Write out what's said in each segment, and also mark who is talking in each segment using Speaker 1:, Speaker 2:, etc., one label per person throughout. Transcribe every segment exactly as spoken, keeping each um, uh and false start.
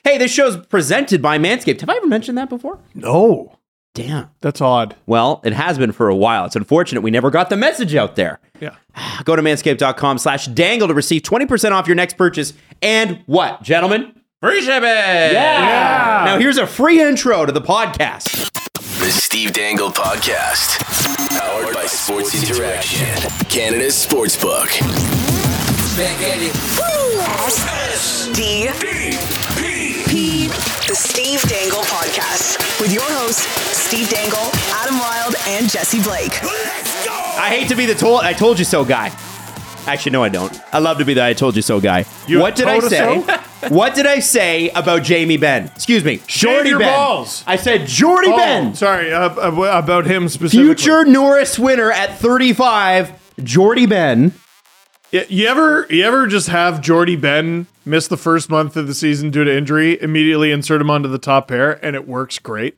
Speaker 1: Hey, this show's presented by Manscaped. Have I ever mentioned that before?
Speaker 2: No.
Speaker 1: Damn.
Speaker 2: That's odd.
Speaker 1: Well, it has been for a while. It's unfortunate we never got the message out there.
Speaker 2: Yeah.
Speaker 1: Go to manscaped.com slash dangle to receive twenty percent off your next purchase. And what, gentlemen? Free shipping! Yeah!
Speaker 2: Yeah.
Speaker 1: Now here's a free intro to the podcast.
Speaker 3: The Steve Dangle Podcast. Powered by Sports Interaction. Canada's Sportsbook.
Speaker 4: S D P. The Steve Dangle Podcast. With your hosts, Steve Dangle, Adam Wilde, and Jesse Blake.
Speaker 1: I hate to be the told I told you so guy. Actually, no, I don't. I love to be the I told you so guy.
Speaker 2: You
Speaker 1: what did I
Speaker 2: told us
Speaker 1: say?
Speaker 2: so?
Speaker 1: What did I say about Jamie Benn? Excuse me, Jordy
Speaker 2: your
Speaker 1: Ben.
Speaker 2: balls.
Speaker 1: I said Jordy
Speaker 2: Oh,
Speaker 1: Ben.
Speaker 2: sorry, uh, uh, about him specifically.
Speaker 1: Future Norris winner at thirty-five, Jordy Ben.
Speaker 2: Yeah, you ever you ever just have Jordy Ben miss the first month of the season due to injury, immediately insert him onto the top pair, and it works great?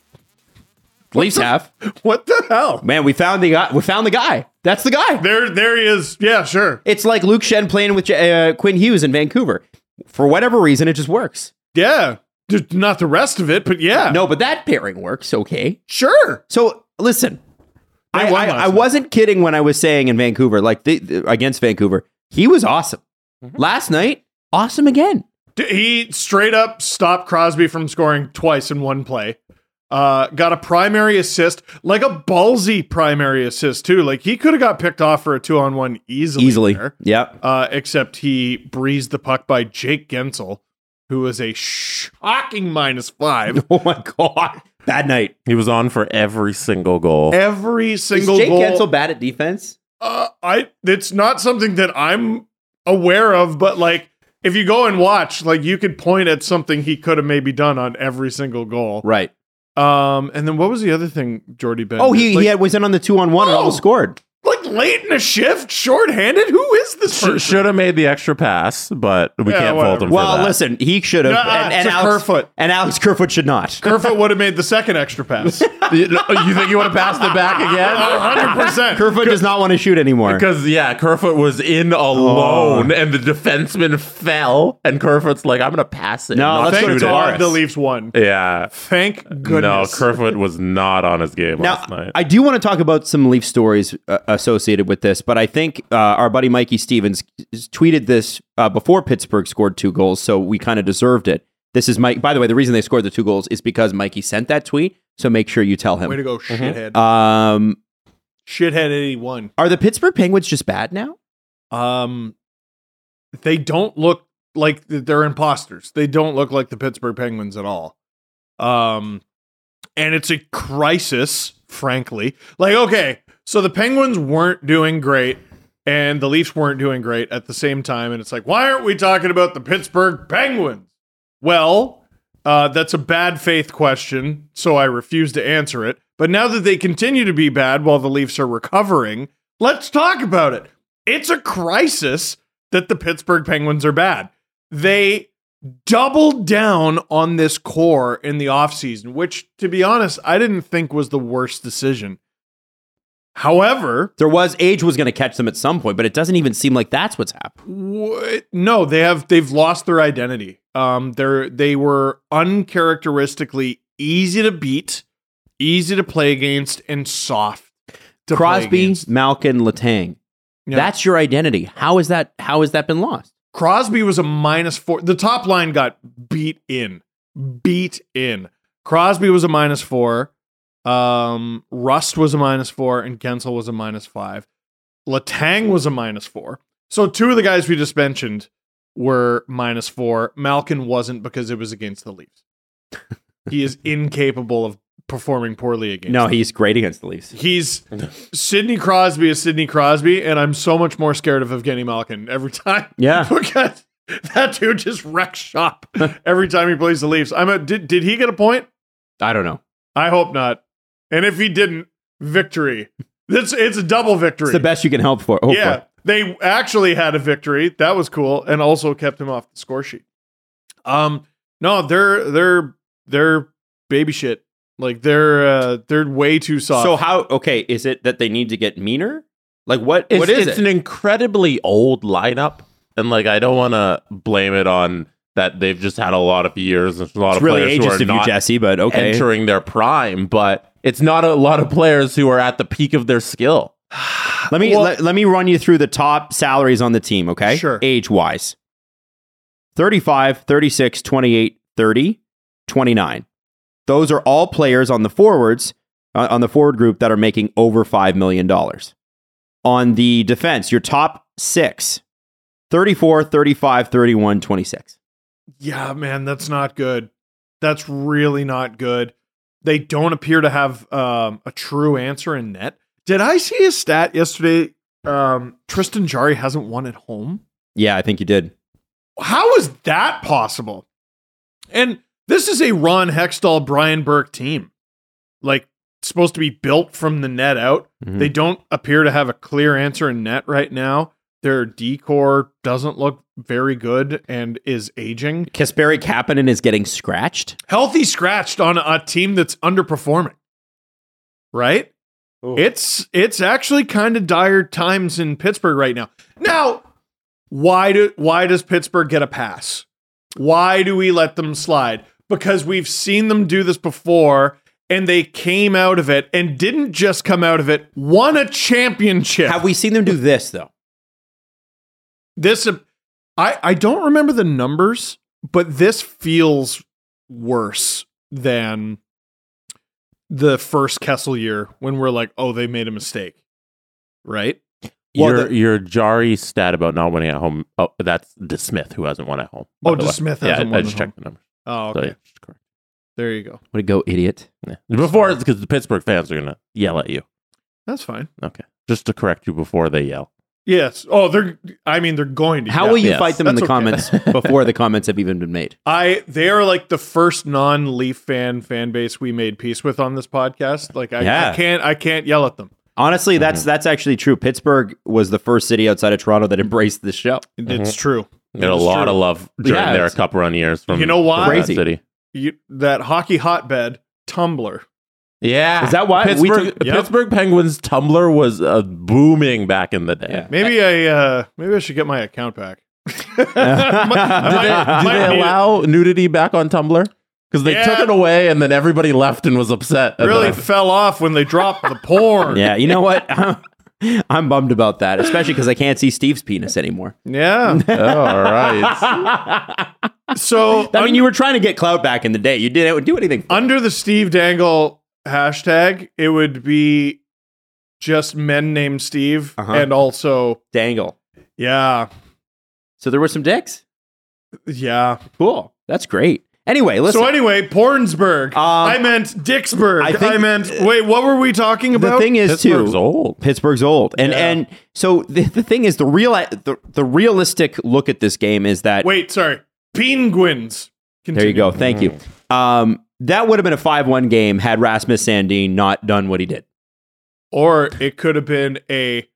Speaker 1: Leafs have.
Speaker 2: What the hell?
Speaker 1: Man, we found the guy. We found the guy. That's the guy.
Speaker 2: There, there he is. Yeah, sure.
Speaker 1: It's like Luke Shen playing with uh, Quinn Hughes in Vancouver. For whatever reason, it just works.
Speaker 2: Yeah, Just not the rest of it, but yeah.
Speaker 1: No, but that pairing works okay.
Speaker 2: Sure.
Speaker 1: So listen,
Speaker 2: They
Speaker 1: I,
Speaker 2: won
Speaker 1: I,
Speaker 2: last
Speaker 1: I
Speaker 2: night.
Speaker 1: wasn't kidding when I was saying in Vancouver, like the, the- against Vancouver, he was awesome.
Speaker 2: Mm-hmm.
Speaker 1: Last night, awesome again.
Speaker 2: D- He straight up stopped Crosby from scoring twice in one play. Uh, got a primary assist, like a ballsy primary assist too. Like he could have got picked off for a two on one easily.
Speaker 1: Easily.
Speaker 2: there.
Speaker 1: Yep.
Speaker 2: Uh, except he breezed the puck by Jake Gensel, who was a shocking minus five.
Speaker 1: Oh my God. Bad night.
Speaker 5: He was on for every single goal.
Speaker 2: Every single
Speaker 1: Is Jake
Speaker 2: goal.
Speaker 1: Gensel bad at defense?
Speaker 2: Uh, I it's not something that I'm aware of, but like if you go and watch, like you could point at something he could have maybe done on every single goal.
Speaker 1: Right.
Speaker 2: Um, and then what was the other thing Jordy Ben?
Speaker 1: Oh,
Speaker 2: did?
Speaker 1: he,
Speaker 2: like,
Speaker 1: he had, was in on the two on one and
Speaker 2: Oh!
Speaker 1: almost scored.
Speaker 2: like late in a shift, short-handed. Who is this person?
Speaker 5: Should have made the extra pass, but we
Speaker 2: Yeah,
Speaker 5: can't
Speaker 2: whatever.
Speaker 5: fault him for
Speaker 1: Well,
Speaker 5: that.
Speaker 1: listen, he should have.
Speaker 2: Nuh-uh,
Speaker 1: and, and,
Speaker 2: it's a
Speaker 1: Alex,
Speaker 2: Kerfoot.
Speaker 1: and Alex Kerfoot should not.
Speaker 2: Kerfoot would have made the second extra pass.
Speaker 5: you, you think you would have passed it back again?
Speaker 2: hundred percent.
Speaker 1: Kerfoot does not want to shoot anymore.
Speaker 5: Because, yeah, Kerfoot was in alone, and the defenseman fell, and Kerfoot's like, I'm going to pass it.
Speaker 1: No,
Speaker 5: not
Speaker 1: let's go
Speaker 2: Thank
Speaker 1: to
Speaker 5: shoot it.
Speaker 2: God
Speaker 1: Tavares.
Speaker 2: the Leafs won.
Speaker 5: Yeah.
Speaker 2: Thank
Speaker 5: No,
Speaker 2: goodness.
Speaker 5: Kerfoot was not on his game
Speaker 1: Now,
Speaker 5: last night.
Speaker 1: I do want to talk about some Leaf stories uh, associated with this, but I think uh, our buddy Mikey Stevens tweeted this uh, before Pittsburgh scored two goals, so we kind of deserved it. This is Mike. By the way, the reason they scored the two goals is because Mikey sent that tweet, so make sure you tell him.
Speaker 2: Way to go, shithead.
Speaker 1: Um,
Speaker 2: Shithead eighty-one.
Speaker 1: are the Pittsburgh Penguins just bad now?
Speaker 2: Um, they don't look like they're imposters. They don't look like the Pittsburgh Penguins at all. Um, and it's a crisis, frankly. Like, okay, so the Penguins weren't doing great, and the Leafs weren't doing great at the same time. And it's like, why aren't we talking about the Pittsburgh Penguins? Well, uh, that's a bad faith question, so I refuse to answer it. But now that they continue to be bad while the Leafs are recovering, let's talk about it. It's a crisis that the Pittsburgh Penguins are bad. They doubled down on this core in the offseason, which, to be honest, I didn't think was the worst decision. However,
Speaker 1: There was age was going to catch them at some point, but it doesn't even seem like that's what's happened.
Speaker 2: What? No, they have they've lost their identity. Um, they're they were uncharacteristically easy to beat, easy to play against, and soft to play
Speaker 1: Crosby,
Speaker 2: against.
Speaker 1: Malkin, Letang.
Speaker 2: Yeah.
Speaker 1: That's your identity. How is that? How has that been lost?
Speaker 2: Crosby was a minus four. The top line got beat in, beat in. Crosby was a minus four. Um, Rust was a minus four, and Gensel was a minus five. Letang was a minus four. So two of the guys we just mentioned were minus four. Malkin wasn't because it was against the Leafs. He is incapable of performing poorly against.
Speaker 1: No,
Speaker 2: them.
Speaker 1: he's great against the Leafs.
Speaker 2: He's Sidney Crosby is Sidney Crosby, and I'm so much more scared of Evgeny Malkin every time.
Speaker 1: Yeah.
Speaker 2: because that dude just wrecks shop every time he plays the Leafs. I'm a, did did he get a point?
Speaker 1: I don't know.
Speaker 2: I hope not. And if he didn't, victory. It's it's a double victory.
Speaker 1: It's the best you can help for. hope
Speaker 2: Yeah,
Speaker 1: for.
Speaker 2: they actually had a victory. That was cool, and also kept him off the score sheet. Um, no, they're they're they're baby shit. Like they're uh, they're way too soft.
Speaker 1: So how? Okay, is it that they need to get meaner? Like what?
Speaker 5: It's,
Speaker 1: what is
Speaker 5: it's
Speaker 1: it?
Speaker 5: an incredibly old lineup, and like I don't want to blame it on that they've just had a lot of years. There's a lot
Speaker 1: It's
Speaker 5: of
Speaker 1: really
Speaker 5: players who
Speaker 1: ageist
Speaker 5: are
Speaker 1: of you,
Speaker 5: not
Speaker 1: Jesse, but okay.
Speaker 5: entering their prime, but it's not a lot of players who are at the peak of their skill.
Speaker 1: Let me
Speaker 2: Well-
Speaker 1: let, let me run you through the top salaries on the team, okay?
Speaker 2: Sure.
Speaker 1: Age-wise. thirty-five, thirty-six, twenty-eight, thirty, twenty-nine. Those are all players on the forwards, uh, on the forward group that are making over five million dollars. On the defense, your top six, thirty-four, thirty-five, thirty-one, twenty-six.
Speaker 2: Yeah, man, that's not good. That's really not good. They don't appear to have um, a true answer in net. Did I see a stat yesterday? Um, Tristan Jarry hasn't won at home.
Speaker 1: Yeah, I think you did.
Speaker 2: How is that possible? And this is a Ron Hextall, Brian Burke team. Like, supposed to be built from the net out.
Speaker 1: Mhm.
Speaker 2: They don't appear to have a clear answer in net right now. Their decor doesn't look very good and is aging.
Speaker 1: Kasperi Kapanen is getting scratched.
Speaker 2: Healthy scratched on a team that's underperforming. Right? It's it's actually kind of dire times in Pittsburgh right now. Now, why do why does Pittsburgh get a pass? Why do we let them slide? Because we've seen them do this before, and they came out of it and didn't just come out of it, won a championship.
Speaker 1: Have we seen them do this, though?
Speaker 2: This, uh, I I don't remember the numbers, but this feels worse than the first Kessel year when we're like, oh, they made a mistake, right?
Speaker 1: Well,
Speaker 5: your
Speaker 1: the-
Speaker 5: your Jari stat about not winning at home. Oh, that's DeSmith who hasn't won at home. by
Speaker 2: Oh,
Speaker 5: the way.
Speaker 2: DeSmith
Speaker 5: yeah,
Speaker 2: hasn't
Speaker 5: I
Speaker 2: won
Speaker 5: just
Speaker 2: at
Speaker 5: checked the numbers.
Speaker 2: Oh,
Speaker 5: So,
Speaker 2: okay.
Speaker 5: yeah, it's correct.
Speaker 2: There you go.
Speaker 1: Way to go, idiot.
Speaker 5: Yeah. Before it's because the Pittsburgh fans are gonna yell at you.
Speaker 2: That's fine.
Speaker 5: Okay, just to correct you before they yell.
Speaker 2: Yes. Oh, they're. I mean, they're going to.
Speaker 1: How
Speaker 2: yeah.
Speaker 1: will you
Speaker 5: Yes,
Speaker 1: fight them in the
Speaker 2: that's
Speaker 1: comments before the comments have even been made?
Speaker 2: I? They are like the first non-Leaf fan fan base we made peace with on this podcast. Like I,
Speaker 1: Yeah.
Speaker 2: I can't. I can't yell at them.
Speaker 1: Honestly, that's that's actually true. Pittsburgh was the first city outside of Toronto that embraced this show.
Speaker 2: It's true.
Speaker 5: They had a
Speaker 2: It's
Speaker 5: lot
Speaker 2: true.
Speaker 5: of love during
Speaker 1: Yeah,
Speaker 5: their
Speaker 1: it's-
Speaker 5: cup run years. From
Speaker 2: You know why?
Speaker 5: from that
Speaker 1: Crazy.
Speaker 5: city.
Speaker 2: You, that hockey hotbed Tumblr.
Speaker 5: Yeah,
Speaker 1: Is that why? We
Speaker 5: Pittsburgh,
Speaker 1: took-
Speaker 2: Yep.
Speaker 5: Pittsburgh Penguins Tumblr was uh, booming back in the day?
Speaker 1: Yeah.
Speaker 2: Maybe I. Uh, maybe I should get my account back.
Speaker 5: Do they, do they allow nudity back on Tumblr? Because they
Speaker 2: Yeah.
Speaker 5: took it away and then everybody left and was upset. And
Speaker 2: Really
Speaker 5: then-
Speaker 2: fell off when they dropped the porn.
Speaker 1: Yeah, you know what? I'm bummed about that, especially because I can't see Steve's penis anymore.
Speaker 2: Yeah.
Speaker 5: Oh, all right.
Speaker 2: So
Speaker 1: I mean, you were trying to get clout back in the day. You didn't do anything.
Speaker 2: under the Steve Dangle hashtag, it would be just men named Steve,
Speaker 1: Uh-huh.
Speaker 2: and also,
Speaker 1: Dangle.
Speaker 2: yeah,
Speaker 1: So there were some dicks.
Speaker 2: yeah.
Speaker 1: Cool. That's great. Anyway, listen.
Speaker 2: So anyway, Pornsburg.
Speaker 1: Um,
Speaker 2: I meant Dicksburg.
Speaker 1: I
Speaker 2: I,
Speaker 1: think-
Speaker 2: meant. Wait, what were we talking
Speaker 1: the
Speaker 2: about?
Speaker 1: thing is
Speaker 5: Pittsburgh's
Speaker 1: too.
Speaker 5: old.
Speaker 1: Pittsburgh's old, and
Speaker 2: Yeah.
Speaker 1: and so the, the thing is the real the, the realistic look at this game is that
Speaker 2: Wait, sorry. Penguins.
Speaker 1: there you go.
Speaker 2: Continue.
Speaker 1: Thank you. Um, that would have been a five one game had Rasmus Sandin not done what he did.
Speaker 2: Or it could have been a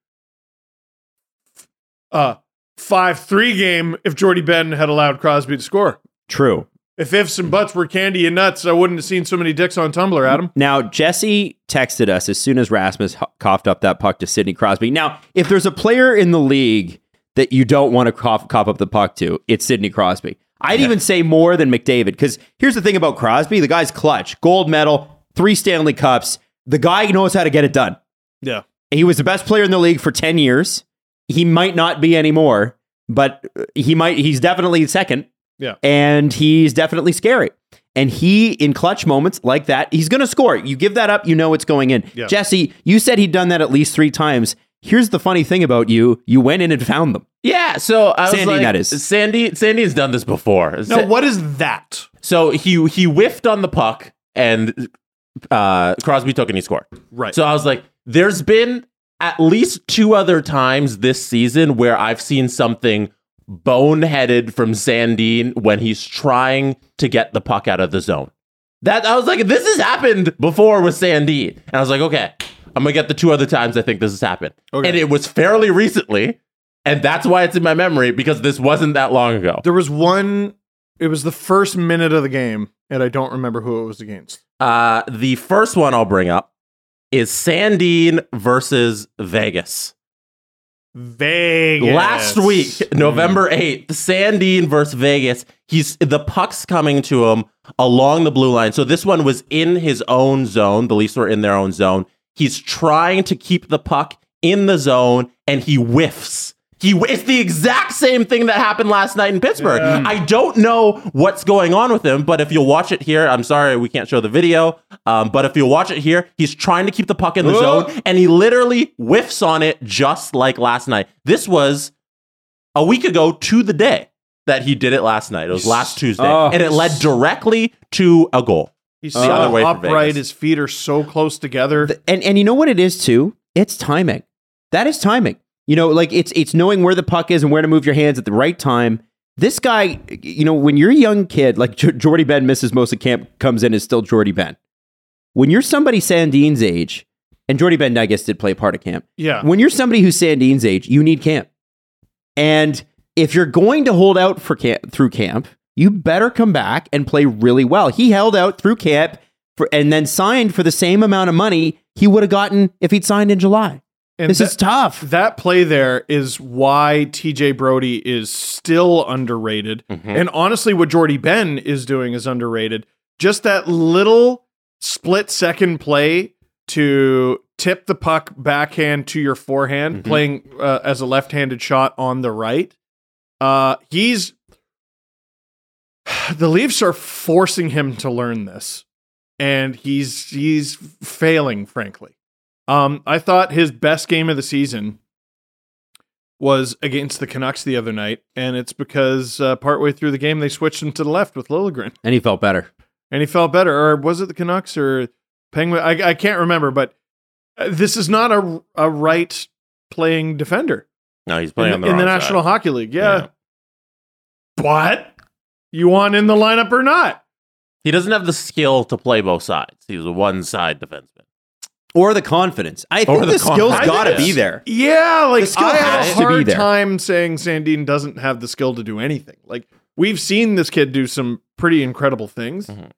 Speaker 2: uh five three game if Jordy Ben had allowed Crosby to score.
Speaker 1: True.
Speaker 2: If ifs and buts were candy and nuts, I wouldn't have seen so many dicks on Tumblr, Adam.
Speaker 1: Now, Jesse texted us as soon as Rasmus ho- coughed up that puck to Sidney Crosby. Now, if there's a player in the league that you don't want to cough, cough up the puck to, it's Sidney Crosby. I'd even say more than McDavid, because here's the thing about Crosby. The guy's clutch. Gold medal, three Stanley Cups. The guy knows how to get it done.
Speaker 2: Yeah.
Speaker 1: He was the best player in the league for ten years. He might not be anymore, but he might. He's definitely second.
Speaker 2: Yeah.
Speaker 1: And he's definitely scary. And he, in clutch moments like that, he's going to score. You give that up, you know it's going in.
Speaker 2: Yeah.
Speaker 1: Jesse, you said he'd done that at least three times. Here's the funny thing about you. You went in and found them.
Speaker 5: Yeah, so I was
Speaker 1: Sandy,
Speaker 5: like,
Speaker 1: that is.
Speaker 5: Sandy. Sandy's done this before.
Speaker 2: Now,
Speaker 5: Sa-
Speaker 2: what is that?
Speaker 5: So he he whiffed on the puck and uh, Crosby took and he scored.
Speaker 2: Right.
Speaker 5: So I was like, there's been at least two other times this season where I've seen something boneheaded from Sandin when he's trying to get the puck out of the zone. That I was like, this has happened before with Sandin. And I was like, okay, I'm gonna get the two other times I think this has happened.
Speaker 2: Okay.
Speaker 5: And it was fairly recently, and that's why it's in my memory, because this wasn't that long ago.
Speaker 2: There was one, it was the first minute of the game, and I don't remember who it was against.
Speaker 5: Uh, the first one I'll bring up is Sandin versus Vegas.
Speaker 2: Vegas.
Speaker 5: Last week, November eighth, Sandine versus Vegas. He's the puck's coming to him along the blue line. So this one was in his own zone. The Leafs were in their own zone. He's trying to keep the puck in the zone, and he whiffs. He it's the exact same thing that happened last night in Pittsburgh.
Speaker 2: Yeah.
Speaker 5: I don't know what's going on with him, but if you'll watch it here, I'm sorry we can't show the video, um, but if you'll watch it here, he's trying to keep the puck in the
Speaker 2: Whoa.
Speaker 5: zone, and he literally whiffs on it just like last night. This was a week ago to the day that he did it last night. It was last Tuesday,
Speaker 1: Oh.
Speaker 5: and it led directly to a goal.
Speaker 2: He's
Speaker 5: The
Speaker 2: so
Speaker 5: other way for
Speaker 2: upright.
Speaker 5: Vegas.
Speaker 2: His feet are so close together.
Speaker 1: And and you know what it is too? It's timing. That is timing. You know, like it's it's knowing where the puck is and where to move your hands at the right time. This guy, you know, when you're a young kid, like J- Jordy Ben misses most of camp, comes in as still Jordy Ben. When you're somebody Sandine's age, and Jordy Ben, I guess, did play part of camp.
Speaker 2: Yeah.
Speaker 1: When you're somebody who's Sandine's age, you need camp. And if you're going to hold out for camp through camp, you better come back and play really well. He held out through camp for, and then signed for the same amount of money he would have gotten if he'd signed in July.
Speaker 2: And
Speaker 1: This
Speaker 2: that,
Speaker 1: is tough.
Speaker 2: That play there is why T J Brody is still underrated.
Speaker 5: Mm-hmm.
Speaker 2: And honestly, what Jordy Ben is doing is underrated. Just that little split second play to tip the puck backhand to your forehand,
Speaker 5: Mm-hmm.
Speaker 2: playing uh, as a left-handed shot on the right. Uh, he's the Leafs are forcing him to learn this, and he's he's failing, frankly. Um, I thought his best game of the season was against the Canucks the other night, and it's because uh, partway through the game they switched him to the left with Liljegren,
Speaker 1: And he felt better.
Speaker 2: and he felt better. Or was it the Canucks or Penguin? I, I can't remember, but uh, this is not a a right playing defender
Speaker 5: No, he's playing
Speaker 2: in,
Speaker 5: on
Speaker 2: the,
Speaker 5: the
Speaker 2: in the
Speaker 5: wrong
Speaker 2: National
Speaker 5: side.
Speaker 2: Hockey League. Yeah.
Speaker 5: Yeah.
Speaker 2: What? You want in the lineup or not?
Speaker 5: He doesn't have the skill to play both sides. He's a one-side defenseman.
Speaker 1: Or the confidence. I think
Speaker 5: Or
Speaker 1: the,
Speaker 5: the
Speaker 1: skill's
Speaker 5: confidence.
Speaker 1: got to be there.
Speaker 2: Yeah, like
Speaker 1: The skill
Speaker 2: I have
Speaker 1: has
Speaker 2: a
Speaker 1: to be
Speaker 2: hard
Speaker 1: there.
Speaker 2: time saying Sandine doesn't have the skill to do anything. Like we've seen this kid do some pretty incredible things.
Speaker 5: Mhm.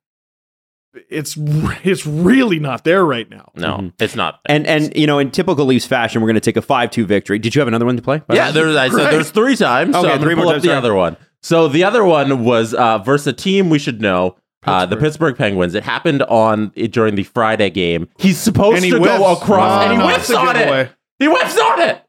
Speaker 2: It's it's really not there right now.
Speaker 5: No,
Speaker 1: Mhm.
Speaker 5: it's not.
Speaker 1: And, and you know, in typical Leafs fashion, we're going to take a five two victory. Did you have another one to play? by the
Speaker 5: Yeah,
Speaker 1: way?
Speaker 5: there's, I
Speaker 2: Great.
Speaker 5: said there's three times. So
Speaker 1: Okay,
Speaker 5: I'm
Speaker 1: three
Speaker 5: going to
Speaker 1: more
Speaker 5: pull up
Speaker 1: times,
Speaker 5: the
Speaker 1: sorry.
Speaker 5: other one. So the other one was uh, versus a team we should know, uh, the
Speaker 2: Pittsburgh.
Speaker 5: Pittsburgh Penguins. It happened on during the Friday game. He's supposed
Speaker 2: And he
Speaker 5: to
Speaker 2: whiffs.
Speaker 5: go across,
Speaker 2: No,
Speaker 5: and he
Speaker 2: no,
Speaker 5: whiffs
Speaker 2: it's a
Speaker 5: on
Speaker 2: giveaway.
Speaker 5: it. He whiffs on it.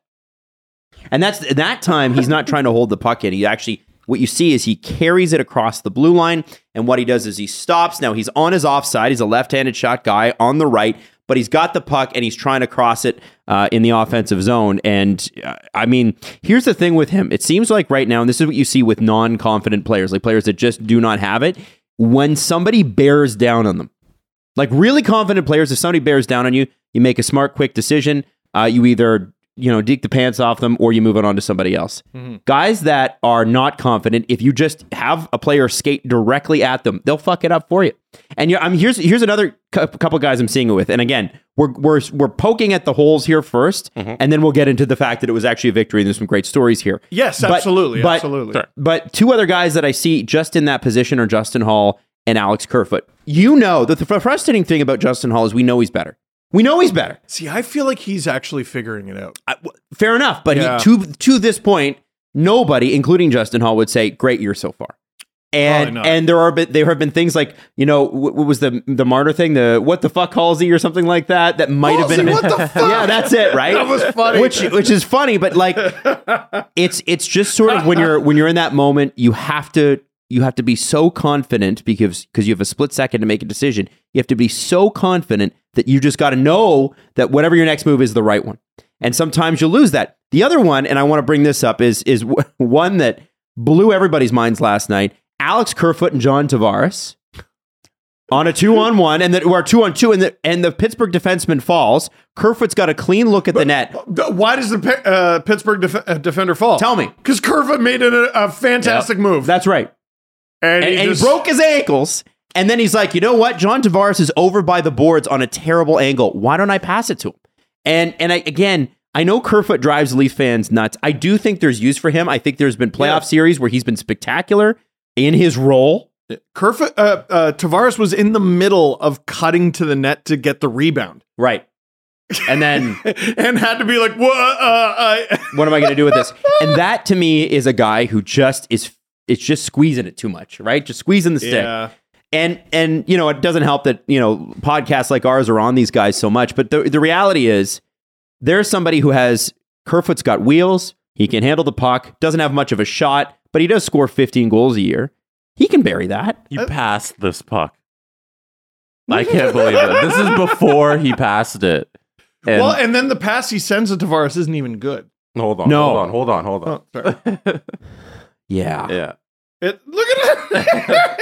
Speaker 1: And that's that time he's not trying to hold the puck in. He actually, what you see is he carries it across the blue line. And what he does is he stops. Now he's on his offside. He's a left-handed shot guy on the right, but he's got the puck and he's trying to cross it uh, in the offensive zone. And uh, I mean, here's the thing with him. It seems like right now, and this is what you see with non-confident players, like players that just do not have it, when somebody bears down on them. Like really confident players, if somebody bears down on you, you make a smart, quick decision. Uh, you either, you know, deke the pants off them or you move it on to somebody else.
Speaker 2: Mm-hmm.
Speaker 1: Guys that are not confident, if you just have a player skate directly at them, they'll fuck it up for you. And you're, I'm here's here's another cu- couple guys I'm seeing it with. And again, we're we're we're poking at the holes here first, and then we'll get into the fact that it was actually a victory. And there's some great stories here.
Speaker 2: Yes,
Speaker 1: But-
Speaker 2: absolutely,
Speaker 1: but-
Speaker 2: absolutely.
Speaker 5: Sure.
Speaker 1: But two other guys that I see just in that position are Justin Hall and Alex Kerfoot. You know that the frustrating thing about Justin Hall is we know he's better. We know he's better.
Speaker 2: See, I feel like he's actually figuring it out.
Speaker 1: I- w- fair enough, but
Speaker 2: Yeah.
Speaker 1: he, to to this point, nobody, including Justin Hall, would say great year so far. And
Speaker 2: Probably not.
Speaker 1: and there are been, there have been things like, you know, what, what was the the Martyr thing, the what the fuck Halsey or something like that that might have been
Speaker 2: Halsey, what the fuck?
Speaker 1: Yeah, that's it, right?
Speaker 2: That was funny.
Speaker 1: Which which is funny, but like it's it's just sort of when you're when you're in that moment, you have to you have to be so confident because because you have a split second to make a decision. You have to be so confident that you just got to know that whatever your next move is the right one. And sometimes you lose that. The other one, and I want to bring this up, is is w- one that blew everybody's minds last night. Alex Kerfoot and John Tavares on a two-on-one, and that or two-on-two, and the and the Pittsburgh defenseman falls. Kerfoot's got a clean look at the net.
Speaker 2: Why does the Pi- uh, Pittsburgh def- uh, defender fall?
Speaker 1: Tell me.
Speaker 2: Because Kerfoot made it a, a fantastic move.
Speaker 1: That's right.
Speaker 2: and
Speaker 1: And,
Speaker 2: he
Speaker 1: and
Speaker 2: just-
Speaker 1: he broke his ankles. And then he's like, you know what? John Tavares is over by the boards on a terrible angle. Why don't I pass it to him? And and I, again, I know Kerfoot drives Leaf fans nuts. I do think there's use for him. I think there's been playoff
Speaker 2: Yeah.
Speaker 1: series where he's been spectacular in his role.
Speaker 2: Kerfoot, uh, uh, Tavares was in the middle of cutting to the net to get the rebound.
Speaker 1: Right. And then
Speaker 2: and had to be like, what? Uh, I
Speaker 1: what am I going to do with this? And that to me is a guy who just is, it's just squeezing it too much, right? Just squeezing the stick.
Speaker 2: yeah.
Speaker 1: And, and, you know, it doesn't help that, you know, podcasts like ours are on these guys so much. But the, the reality is there's somebody who has, Kerfoot's got wheels. He can handle the puck, doesn't have much of a shot, but he does score fifteen goals a year. He can bury that.
Speaker 5: He passed this puck. I can't believe it. This is before he passed it. And
Speaker 2: Well, and then the pass he sends to Tavares isn't even good.
Speaker 5: hold on,
Speaker 1: No.
Speaker 5: hold on, hold on, hold on.
Speaker 2: Oh, sorry.
Speaker 1: Yeah.
Speaker 5: Yeah.
Speaker 2: It, look at it.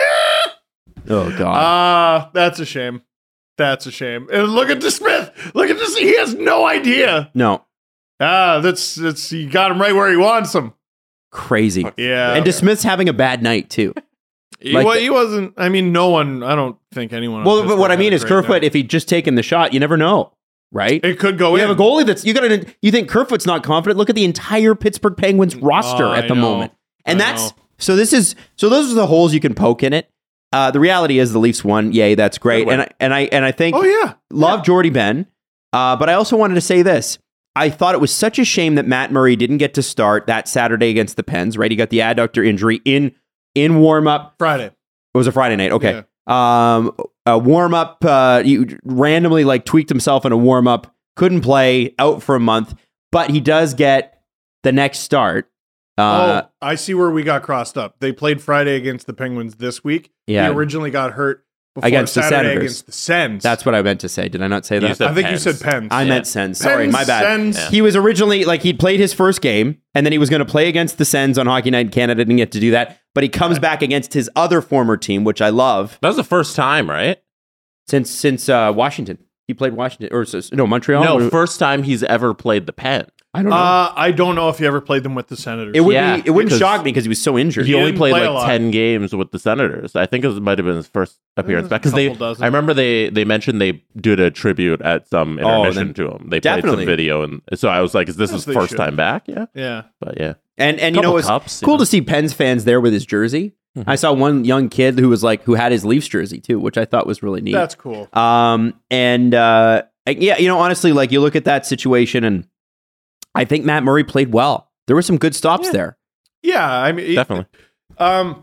Speaker 1: Oh, God.
Speaker 2: Ah, that's a shame. That's a shame. And look at DeSmith. Look at this. He has no idea.
Speaker 1: no.
Speaker 2: Ah, that's that's. You got him right where he wants him.
Speaker 1: Crazy.
Speaker 2: Yeah.
Speaker 1: And DeSmith's having a bad night, too.
Speaker 2: he,
Speaker 1: like
Speaker 2: wa-
Speaker 1: the-
Speaker 2: he wasn't. I mean, no one. I don't think anyone. on
Speaker 1: Well, but what I
Speaker 2: Pittsburgh
Speaker 1: mean
Speaker 2: had a
Speaker 1: is
Speaker 2: great
Speaker 1: Kerfoot,
Speaker 2: night.
Speaker 1: if he'd just taken the shot, you never know, right?
Speaker 2: It could go
Speaker 1: you
Speaker 2: in.
Speaker 1: have a goalie that's, you got to, you think Kerfoot's not confident? Look at the entire Pittsburgh Penguins roster
Speaker 2: Oh,
Speaker 1: at
Speaker 2: I
Speaker 1: the
Speaker 2: know.
Speaker 1: moment. And
Speaker 2: I
Speaker 1: that's,
Speaker 2: know.
Speaker 1: so this is, so those are the holes you can poke in it. Uh, the reality is the Leafs won. Yay, that's great.
Speaker 2: Good win.
Speaker 1: And I, and I, and I think,
Speaker 2: Oh yeah.
Speaker 1: love Jordy Ben. Uh, but I also wanted to say this. I thought it was such a shame that Matt Murray didn't get to start that Saturday against the Pens, right? He got the adductor injury in in warm up.
Speaker 2: Friday.
Speaker 1: It was a Friday night. Okay. Um, a warm up. Uh, he randomly like tweaked himself in a warm up. Couldn't play. Out for a month. But he does get the next start. Uh,
Speaker 2: oh, I see where we got crossed up. They played Friday against the Penguins this week.
Speaker 1: Yeah.
Speaker 2: He originally got hurt before
Speaker 1: Against the
Speaker 2: Saturday
Speaker 1: Senators.
Speaker 2: against the Sens.
Speaker 1: That's what I meant to say. Did I not say
Speaker 5: You
Speaker 1: that?
Speaker 5: said
Speaker 2: I think
Speaker 5: Pens.
Speaker 2: you said Pens.
Speaker 1: I
Speaker 5: Yeah.
Speaker 1: meant Sens. Sorry,
Speaker 2: Pens,
Speaker 1: my bad.
Speaker 2: Sens.
Speaker 5: Yeah.
Speaker 1: He was originally like he'd played his first game and then he was going to play against the Sens on Hockey Night in Canada. Didn't get to do that, but he comes back against his other former team, which I love,
Speaker 5: That was the first time, right?
Speaker 1: since since uh, Washington. He played Washington or s- no Montreal.
Speaker 5: No,
Speaker 1: Or-
Speaker 5: first time he's ever played the Pen.
Speaker 1: I don't know.
Speaker 2: Uh, I don't know if he ever played them with the Senators.
Speaker 1: it would
Speaker 5: yeah,
Speaker 1: be, it wouldn't
Speaker 5: because
Speaker 1: shock me because he was so injured.
Speaker 5: He
Speaker 2: He
Speaker 5: only
Speaker 2: didn't
Speaker 5: played
Speaker 2: play a
Speaker 5: like
Speaker 2: lot.
Speaker 5: ten games with the Senators. I think it was, might have been his first appearance
Speaker 2: Eh,
Speaker 5: back because they.
Speaker 2: couple dozen.
Speaker 5: I remember they they mentioned they did a tribute at some
Speaker 1: Oh,
Speaker 5: intermission
Speaker 1: then
Speaker 5: to him. They
Speaker 1: definitely.
Speaker 5: played some video, and so I was like, "Is this
Speaker 2: Yes,
Speaker 5: his
Speaker 2: they
Speaker 5: first
Speaker 2: should.
Speaker 5: time back?" Yeah,
Speaker 2: Yeah.
Speaker 5: but yeah,
Speaker 1: And and you know
Speaker 5: Couple
Speaker 1: it was
Speaker 5: cups, you
Speaker 1: cool
Speaker 5: know.
Speaker 1: to see Pens fans there with his jersey. I saw one young kid who was like who had his Leafs jersey too, which I thought was really neat.
Speaker 2: That's cool.
Speaker 1: Um, and uh, yeah, you know, honestly, like you look at that situation, and I think Matt Murray played well. There were some good stops
Speaker 2: Yeah.
Speaker 1: there.
Speaker 2: Yeah, I mean, it-
Speaker 5: definitely.
Speaker 2: Um,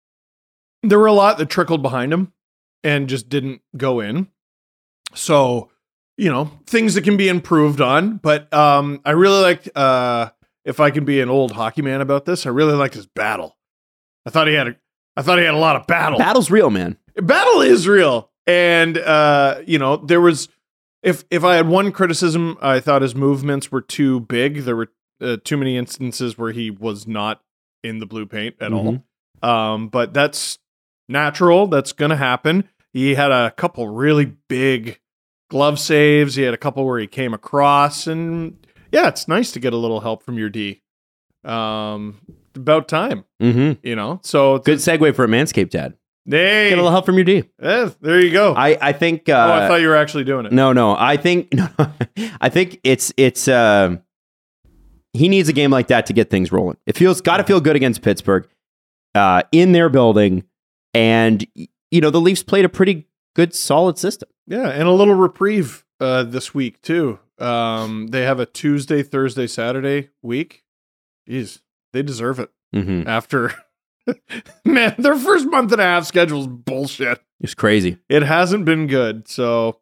Speaker 2: there were a lot that trickled behind him and just didn't go in. So, you know, things that can be improved on. But um, I really liked, uh, if I can be an old hockey man about this, I really liked his battle. I thought he had a, I thought he had a lot of battle.
Speaker 1: Battle's real, man.
Speaker 2: Battle is real, and uh, you know, there was. If if I had one criticism, I thought his movements were too big. There were uh, too many instances where he was not in the blue paint at all. Um, but that's natural. That's going to happen. He had a couple really big glove saves. He had a couple where he came across, and yeah, it's nice to get a little help from your D. Um, about time,
Speaker 1: Mm-hmm.
Speaker 2: you know. So it's
Speaker 1: Good segue for a Manscaped ad.
Speaker 2: Hey,
Speaker 1: Get a little help from your D.
Speaker 2: eh, there you go.
Speaker 1: I I think. Uh,
Speaker 2: oh, I thought you were actually doing it.
Speaker 1: No, no. I think no. I think it's it's. Uh, he needs a game like that to get things rolling. It feels got to feel good against Pittsburgh, uh, in their building, and you know the Leafs played a pretty good, solid system.
Speaker 2: Yeah, and a little reprieve uh, this week too. Um, they have a Tuesday, Thursday, Saturday week. Jeez, they deserve it.
Speaker 1: Mm-hmm.
Speaker 2: After man, their first month and a half schedule is bullshit.
Speaker 1: It's crazy.
Speaker 2: It hasn't been good. So,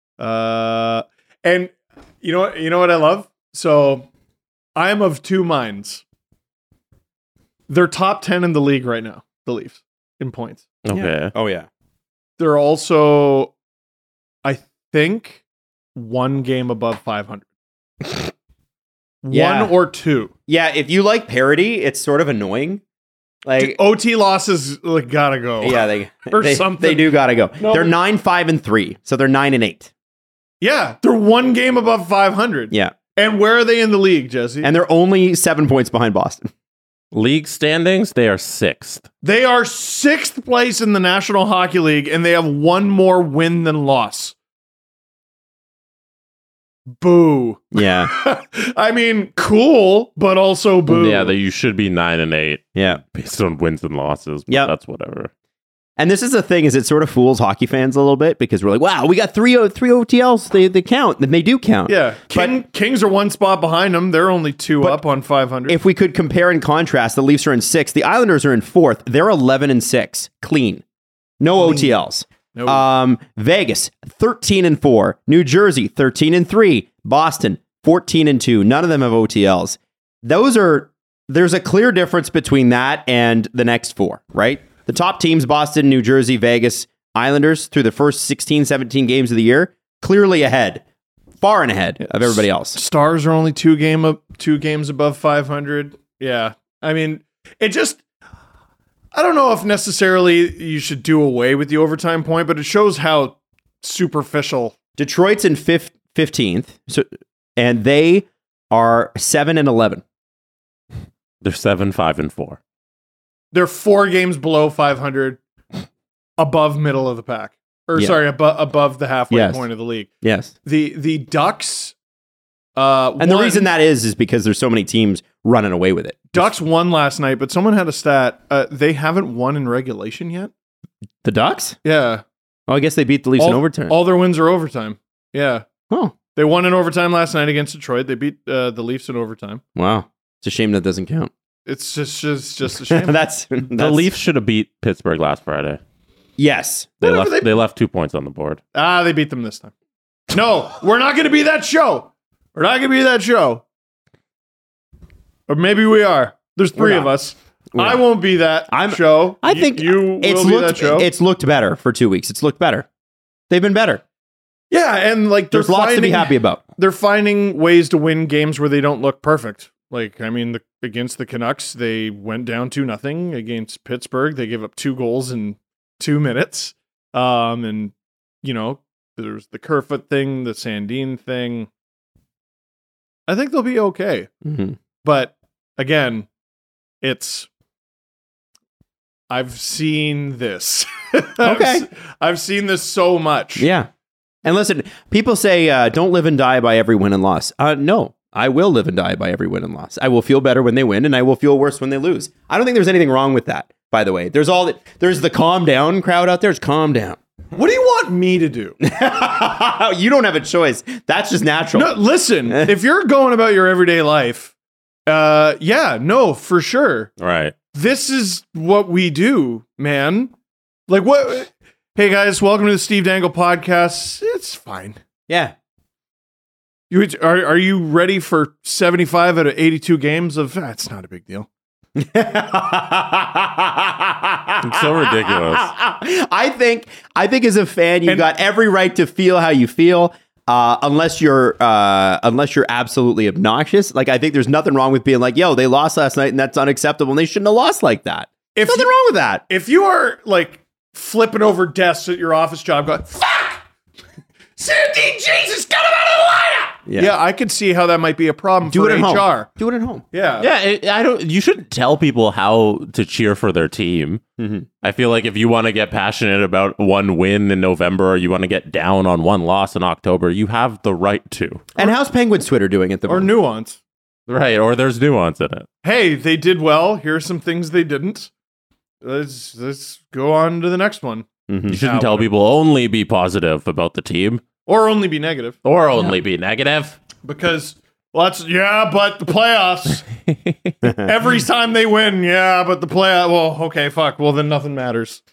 Speaker 2: uh, and you know what? You know what I love. So, I'm of two minds. They're top ten in the league right now. The Leafs in points.
Speaker 5: Okay,
Speaker 1: Oh yeah.
Speaker 2: They're also, I think, one game above five hundred.
Speaker 1: Yeah.
Speaker 2: One or two.
Speaker 1: Yeah. If you like parody, it's sort of annoying. Like
Speaker 2: O T losses like gotta go.
Speaker 1: yeah, they
Speaker 2: Or
Speaker 1: they,
Speaker 2: something.
Speaker 1: they do gotta go.
Speaker 2: No,
Speaker 1: they're
Speaker 2: but-
Speaker 1: nine, five, and three, so they're nine and eight.
Speaker 2: Yeah, they're one game above five hundred.
Speaker 1: Yeah,
Speaker 2: And where are they in the league, Jesse?
Speaker 1: and they're only seven points behind Boston.
Speaker 5: league standings they are sixth.
Speaker 2: They are sixth place in the National Hockey League, and they have one more win than loss. Boo.
Speaker 1: Yeah,
Speaker 2: I mean, cool, but also boo.
Speaker 5: Yeah, that you should be nine and eight
Speaker 1: yeah.
Speaker 5: based on wins and losses. But
Speaker 1: Yep.
Speaker 5: that's whatever.
Speaker 1: And this is the thing, is it sort of fools hockey fans a little bit because we're like, wow, we got three, o- three O T Ls. They, they count. And they do count.
Speaker 2: Yeah. King, Kings are one spot behind them. They're only two up on five hundred.
Speaker 1: If we could compare and contrast, the Leafs are in sixth. The Islanders are in fourth. They're eleven and six. Clean. No Clean. O T Ls.
Speaker 2: No.
Speaker 1: Um, Vegas, thirteen and four. New Jersey, thirteen and three. Boston, fourteen and two. None of them have O T Ls. Those are, there's a clear difference between that and the next four, right? The top teams, Boston, New Jersey, Vegas, Islanders, through the first sixteen, seventeen games of the year, clearly ahead, far and ahead of everybody else.
Speaker 2: Stars are only two game up, two games above five hundred. Yeah. I mean, it just, I don't know if necessarily you should do away with the overtime point, but it shows how superficial.
Speaker 1: Detroit's in fifth, fifteenth, so, and they are seven and eleven.
Speaker 5: They're seven, five, and four.
Speaker 2: They're four games below five hundred, above middle of the pack. Or
Speaker 1: Yeah.
Speaker 2: sorry, above above the halfway
Speaker 1: Yes.
Speaker 2: point of the league.
Speaker 1: Yes.
Speaker 2: The the Ducks, uh,
Speaker 1: And the
Speaker 2: won-
Speaker 1: reason that is, is because there's so many teams running away with it.
Speaker 2: Ducks won last night, but someone had a stat. Uh, they haven't won in regulation yet.
Speaker 1: The Ducks?
Speaker 2: Yeah,
Speaker 1: Oh, I guess they beat the Leafs
Speaker 2: all,
Speaker 1: in overtime.
Speaker 2: all their wins are overtime. Yeah,
Speaker 1: oh,
Speaker 2: they won in overtime last night against Detroit. They beat uh, the Leafs in overtime.
Speaker 1: wow. It's a shame that doesn't count.
Speaker 2: It's just just just a shame.
Speaker 1: that's,
Speaker 5: The
Speaker 1: that's
Speaker 5: Leafs should have beat Pittsburgh last Friday.
Speaker 1: Yes.
Speaker 5: They
Speaker 2: Whatever,
Speaker 5: left.
Speaker 2: they-
Speaker 5: They left two points on the board.
Speaker 2: ah, they beat them this time. No, we're not going to be that show. We're not going to be that show. Or maybe we are. There's three
Speaker 1: We're
Speaker 2: of
Speaker 1: not.
Speaker 2: us.
Speaker 1: We're
Speaker 2: I
Speaker 1: not.
Speaker 2: won't be that
Speaker 1: I'm-
Speaker 2: show.
Speaker 1: I
Speaker 2: You-
Speaker 1: think
Speaker 2: you
Speaker 1: it's
Speaker 2: will be
Speaker 1: looked
Speaker 2: that show.
Speaker 1: it's looked better for two weeks. It's looked better. They've been better.
Speaker 2: Yeah, and like
Speaker 1: There's
Speaker 2: they're
Speaker 1: lots to be
Speaker 2: finding-
Speaker 1: happy about.
Speaker 2: They're finding ways to win games where they don't look perfect. Like, I mean, the, against the Canucks, they went down two nothing. Against Pittsburgh, they gave up two goals in two minutes. Um, and you know, there's the Kerfoot thing, the Sandin thing. I think they'll be okay.
Speaker 1: Mm-hmm.
Speaker 2: But again, it's I've seen this. I've
Speaker 1: Okay.
Speaker 2: s- I've seen this so much.
Speaker 1: Yeah. And listen, people say uh, don't live and die by every win and loss. Uh, no, I will live and die by every win and loss. I will feel better when they win, and I will feel worse when they lose. I don't think there's anything wrong with that. By the way, there's all the, there's the calm down crowd out there. It's calm down.
Speaker 2: What do you want me to do?
Speaker 1: You don't have a choice. That's just natural.
Speaker 2: No, listen, if you're going about your everyday life, uh, yeah, no, for sure.
Speaker 5: Right.
Speaker 2: This is what we do, man. Like, what? Hey, guys, welcome to the Steve Dangle podcast. It's fine.
Speaker 1: Yeah.
Speaker 2: You are, are you ready for seventy-five out of eighty-two games of, ah, it's not a big deal.
Speaker 5: It's so ridiculous.
Speaker 1: I think I think as a fan, you've
Speaker 2: And-
Speaker 1: got every right to feel how you feel, uh, unless you're uh, unless you're absolutely obnoxious. Like I think there's nothing wrong with being like, "Yo, they lost last night, and that's unacceptable, and they shouldn't have lost like that."
Speaker 2: If
Speaker 1: Nothing
Speaker 2: you-
Speaker 1: wrong with that.
Speaker 2: If you are like flipping over desks at your office job going, fuck! Sandine Jesus, get him out of the lineup!
Speaker 1: Yeah.
Speaker 2: Yeah, I could see how that might be a problem
Speaker 1: Do
Speaker 2: for
Speaker 1: it at
Speaker 2: H R.
Speaker 1: home. Do it at home.
Speaker 2: Yeah.
Speaker 5: Yeah, it, I don't. You shouldn't tell people how to cheer for their team.
Speaker 1: Mhm.
Speaker 5: I feel like if you want to get passionate about one win in November, or you want to get down on one loss in October, you have the right to.
Speaker 1: And how's Penguins Twitter doing at the
Speaker 2: Or
Speaker 1: moment?
Speaker 2: nuance.
Speaker 5: Right, or there's nuance in it.
Speaker 2: Hey, they did well. Here are some things they didn't. Let's let's go on to the next one.
Speaker 1: Mhm.
Speaker 5: You shouldn't
Speaker 2: Yeah,
Speaker 5: tell
Speaker 2: whatever.
Speaker 5: people only be positive about the team,
Speaker 2: Or only be negative.
Speaker 5: or only be negative.
Speaker 2: Because well, that's yeah, but the playoffs. Every time they win, yeah, but the playoff. Well, okay, fuck. Well, then nothing matters.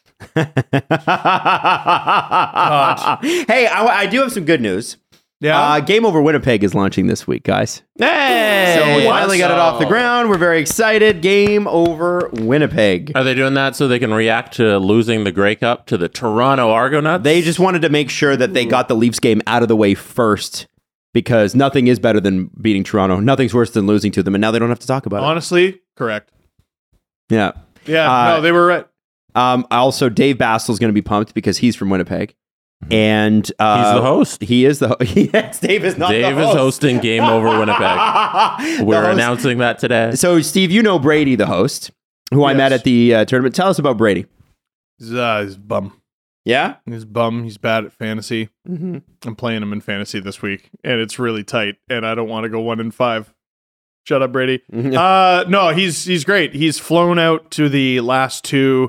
Speaker 1: Hey, I, I do have some good news.
Speaker 2: Yeah.
Speaker 1: Uh, Game Over Winnipeg is launching this week, guys.
Speaker 5: Hey!
Speaker 1: So we finally got it off the
Speaker 5: So-
Speaker 1: ground. We're very excited. Game Over Winnipeg.
Speaker 5: Are they doing that so they can react to losing the Grey Cup to the Toronto Argonauts?
Speaker 1: They just wanted to make sure that they got the Leafs game out of the way first, because nothing is better than beating Toronto. Nothing's worse than losing to them, and now they don't have to talk about
Speaker 2: Honestly, correct.
Speaker 1: it. Yeah.
Speaker 2: Yeah,
Speaker 1: Uh,
Speaker 2: no, they were right.
Speaker 1: Um, also, Dave Bassel's going to be pumped because he's from Winnipeg. And uh,
Speaker 5: He's the host.
Speaker 1: He is the host. Yes, Dave is not
Speaker 5: Dave
Speaker 1: the
Speaker 5: is
Speaker 1: host.
Speaker 5: hosting Game Over Winnipeg.
Speaker 1: The
Speaker 5: We're
Speaker 1: host-
Speaker 5: announcing that today.
Speaker 1: So, Steve, you know Brady, the host, who I
Speaker 2: Yes.
Speaker 1: met at the uh, tournament. Tell us about Brady.
Speaker 2: He's, uh, he's a bum.
Speaker 1: Yeah?
Speaker 2: He's a bum. He's bad at fantasy.
Speaker 1: Mm-hmm.
Speaker 2: I'm playing him in fantasy this week, and it's really tight, and I don't want to go one in five. Shut up, Brady. uh, no, he's he's great. He's flown out to the last two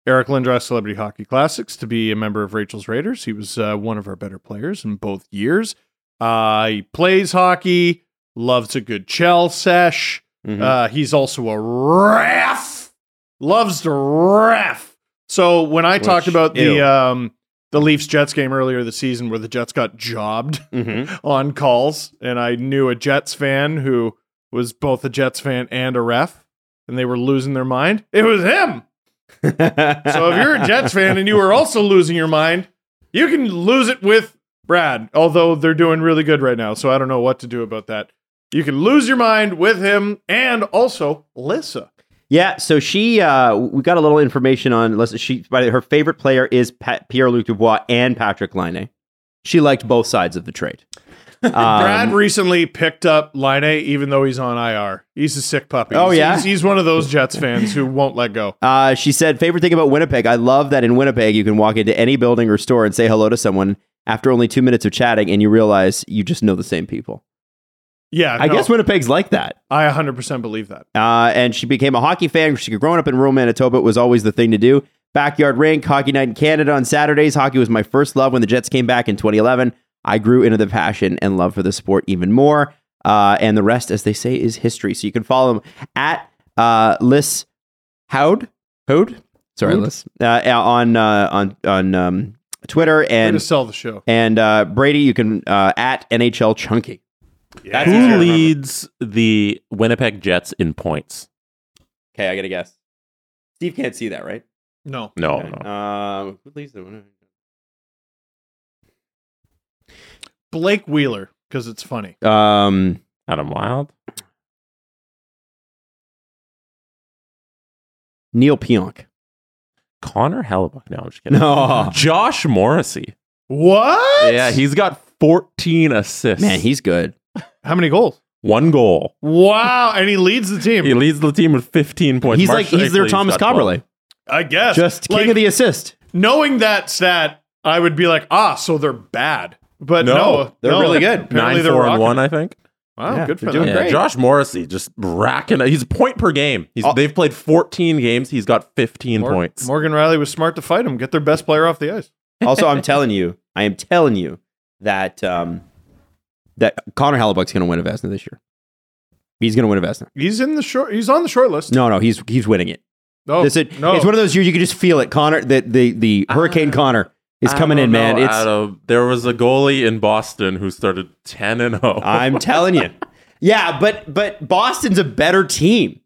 Speaker 2: Eric Lindros Celebrity Hockey Classics to be a member of Rachel's Raiders. He was uh, one of our better players in both years. Uh, he plays hockey, loves a good chell sesh.
Speaker 1: Mhm.
Speaker 2: Uh, he's also a ref. Loves to ref. So when I talked
Speaker 1: Which-
Speaker 2: about
Speaker 1: ew.
Speaker 2: the um, the Leafs Jets game earlier this season where the Jets got jobbed
Speaker 1: Mhm.
Speaker 2: on calls, and I knew a Jets fan who was both a Jets fan and a ref, and they were losing their mind, it was him. So if you're a Jets fan and you were also losing your mind, you can lose it with Brad, although they're doing really good right now, so I don't know what to do about that. You can lose your mind with him and also Lissa.
Speaker 1: Yeah, so she, uh, we got a little information on, listen, she, by her favorite player is Pat, Pierre-Luc Dubois and Patrick Laine. She liked both sides of the trade. Um,
Speaker 2: Brad recently picked up Laine, even though he's on I R. He's a sick puppy.
Speaker 1: Oh,
Speaker 2: He's-
Speaker 1: yeah?
Speaker 2: He's, he's one of those Jets fans who won't let go.
Speaker 1: Uh, she said, favorite thing about Winnipeg, I love that in Winnipeg you can walk into any building or store and say hello to someone after only two minutes of chatting and you realize you just know the same people.
Speaker 2: Yeah,
Speaker 1: I
Speaker 2: no,
Speaker 1: guess Winnipeg's like that.
Speaker 2: I one hundred percent believe that.
Speaker 1: Uh, and she became a hockey fan. She growing up in rural Manitoba, it was always the thing to do. Backyard rink, hockey night in Canada on Saturdays. Hockey was my first love when the Jets came back in twenty eleven. I grew into the passion and love for the sport even more. Uh, and the rest, as they say, is history. So you can follow him at uh, Liz Howd. Howd? Sorry,
Speaker 2: Hood?
Speaker 1: Liz. Uh, on uh, on on um, Twitter.
Speaker 2: Way to
Speaker 1: And
Speaker 2: sell the show.
Speaker 1: and uh, Brady, you can uh, at N H L Chunky. That's easy to
Speaker 5: Who
Speaker 1: remember.
Speaker 5: leads the Winnipeg Jets in points?
Speaker 1: Okay, I got to guess. Steve can't see that, right?
Speaker 2: No.
Speaker 5: No,
Speaker 1: Okay.
Speaker 5: no.
Speaker 1: Um, who leads the
Speaker 2: Blake Wheeler, because it's funny.
Speaker 1: Um,
Speaker 5: Adam Wild.
Speaker 1: Neil Pionk.
Speaker 5: Connor Hellebuck. No, I'm just kidding.
Speaker 1: No,
Speaker 5: Josh Morrissey.
Speaker 2: What?
Speaker 5: Yeah, he's got fourteen assists.
Speaker 1: man, he's good.
Speaker 2: How many goals?
Speaker 5: one goal.
Speaker 2: Wow. And he leads the team.
Speaker 5: He leads the team with fifteen points.
Speaker 1: He's
Speaker 5: Mark
Speaker 1: like he's their
Speaker 5: Scheifele's
Speaker 1: Thomas
Speaker 5: got twelve.
Speaker 1: Coberley,
Speaker 2: I guess.
Speaker 1: just king
Speaker 2: Like,
Speaker 1: of the assist.
Speaker 2: knowing that stat, I would be like, ah, so they're bad. But no,
Speaker 5: No,
Speaker 1: they're
Speaker 2: no,
Speaker 1: really good.
Speaker 2: apparently
Speaker 5: Nine,
Speaker 2: they're
Speaker 5: four, and
Speaker 2: rocking.
Speaker 5: one, I think.
Speaker 2: Wow,
Speaker 1: Yeah,
Speaker 2: good for
Speaker 1: they're
Speaker 2: them.
Speaker 1: doing
Speaker 5: Yeah,
Speaker 1: great.
Speaker 5: Josh Morrissey just racking. He's a point per game. He's,
Speaker 1: Oh.
Speaker 5: They've played fourteen games. He's got fifteen
Speaker 2: Mor-
Speaker 5: points.
Speaker 2: Morgan Riley was smart to fight him. Get their best player off the ice.
Speaker 1: Also, I'm telling you, I am telling you that um, that Connor Hellebuck's going to win a Vezina this year. He's going to win a Vezina.
Speaker 2: He's in the short. He's on the short list.
Speaker 1: No, no, he's he's winning it.
Speaker 2: no,
Speaker 1: This it,
Speaker 2: no.
Speaker 1: It's one of those years you can just feel it. Connor, the the the Hurricane
Speaker 5: Uh,
Speaker 1: Connor is
Speaker 5: I
Speaker 1: coming
Speaker 5: don't
Speaker 1: in, man.
Speaker 5: know,
Speaker 1: It's
Speaker 5: Adam. There was a goalie in Boston who started ten and oh.
Speaker 1: I'm telling you. Yeah, but but Boston's a better team.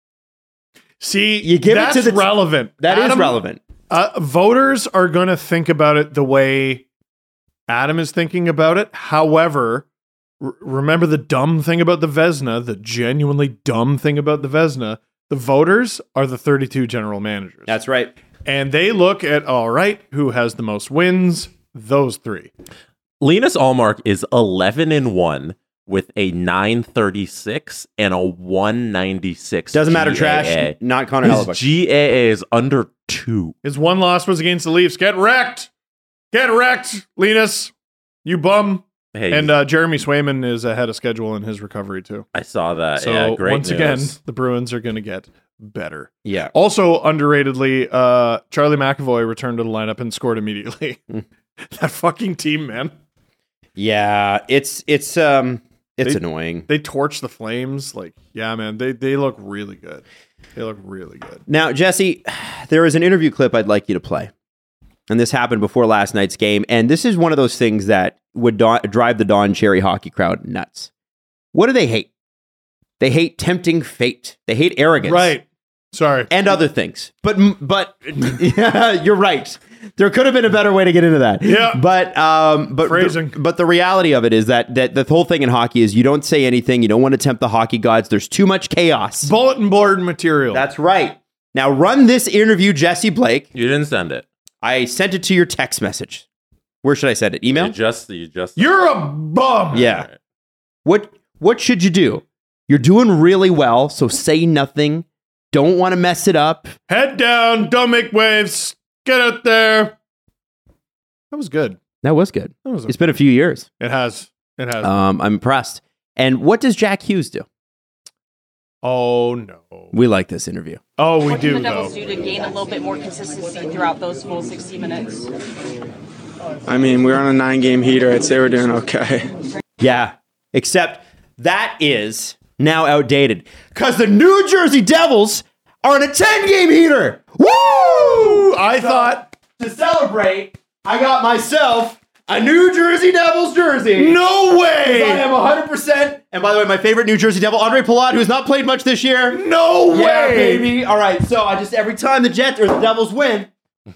Speaker 2: See,
Speaker 1: You give it
Speaker 2: that's
Speaker 1: to the-
Speaker 2: relevant.
Speaker 1: That is
Speaker 2: Adam,
Speaker 1: relevant.
Speaker 2: Uh, voters are going to think about it the way Adam is thinking about it. However, r- remember the dumb thing about the Vezina, the genuinely dumb thing about the Vezina. The voters are the thirty-two general managers.
Speaker 1: That's right.
Speaker 2: And they look at, all right, who has the most wins? Those three.
Speaker 5: Linus Allmark is eleven and one with a nine thirty-six and a one ninety-six.
Speaker 1: Doesn't matter.
Speaker 5: G A A.
Speaker 1: Trash. Not Connor
Speaker 5: His
Speaker 1: Hellebuck.
Speaker 5: G A A is under two.
Speaker 2: His one loss was against the Leafs. Get wrecked. Get wrecked, Linus. You bum.
Speaker 5: Hey,
Speaker 2: And uh, Jeremy Swayman is ahead of schedule in his recovery, too.
Speaker 5: I saw that.
Speaker 2: So
Speaker 5: yeah, great
Speaker 2: once
Speaker 5: news.
Speaker 2: again, the Bruins are going to get better.
Speaker 1: Yeah.
Speaker 2: Also, underratedly, uh, Charlie McAvoy returned to the lineup and scored immediately. That fucking team, man.
Speaker 1: Yeah. It's it's um it's
Speaker 2: They-
Speaker 1: annoying.
Speaker 2: They torch the Flames. Like, yeah, man, they they look really good. They look really good.
Speaker 1: Now, Jesse, there is an interview clip I'd like you to play. And this happened before last night's game. And this is one of those things that would do- drive the Don Cherry hockey crowd nuts. What do they hate? They hate tempting fate. They hate arrogance.
Speaker 2: Right. Sorry.
Speaker 1: And other things. But, but yeah, you're right. There could have been a better way to get into that.
Speaker 2: Yeah.
Speaker 1: But, um, but,
Speaker 2: Phrasing.
Speaker 1: The, but the reality of it is that, that the whole thing in hockey is you don't say anything. You don't want to tempt the hockey gods. There's too much chaos.
Speaker 2: Bulletin board material.
Speaker 1: That's right. Now run this interview, Jesse Blake.
Speaker 5: You didn't send it.
Speaker 1: I sent it to your text message. Where should I send it? Email?
Speaker 5: You just, you just.
Speaker 2: You're a bum.
Speaker 1: Yeah. What What should you do? You're doing really well, so say nothing. Don't want to mess it up.
Speaker 2: Head down. Don't make waves. Get out there. That was good.
Speaker 1: That was good.
Speaker 2: That was a,
Speaker 1: It's been a few years.
Speaker 2: it has. It has.
Speaker 1: Um, I'm impressed. And what does Jack Hughes do?
Speaker 2: oh, no.
Speaker 1: We like this interview.
Speaker 2: Oh, we
Speaker 6: what
Speaker 2: do
Speaker 6: can the Devils
Speaker 2: though.
Speaker 6: do to gain a little bit more consistency throughout those full sixty minutes?
Speaker 7: I mean, we're on a nine-game heater. I'd say we're doing okay.
Speaker 1: Yeah, except that is now outdated because the New Jersey Devils are on a ten-game heater. Woo!
Speaker 2: I thought
Speaker 1: To celebrate, I got myself a New Jersey Devils jersey.
Speaker 2: no way.
Speaker 1: I am one hundred percent. And by the way, my favorite New Jersey Devil, Andre Palat, who has not played much this year.
Speaker 2: No way,
Speaker 1: Yeah, baby. All right, so I just every time the Jets or the Devils win,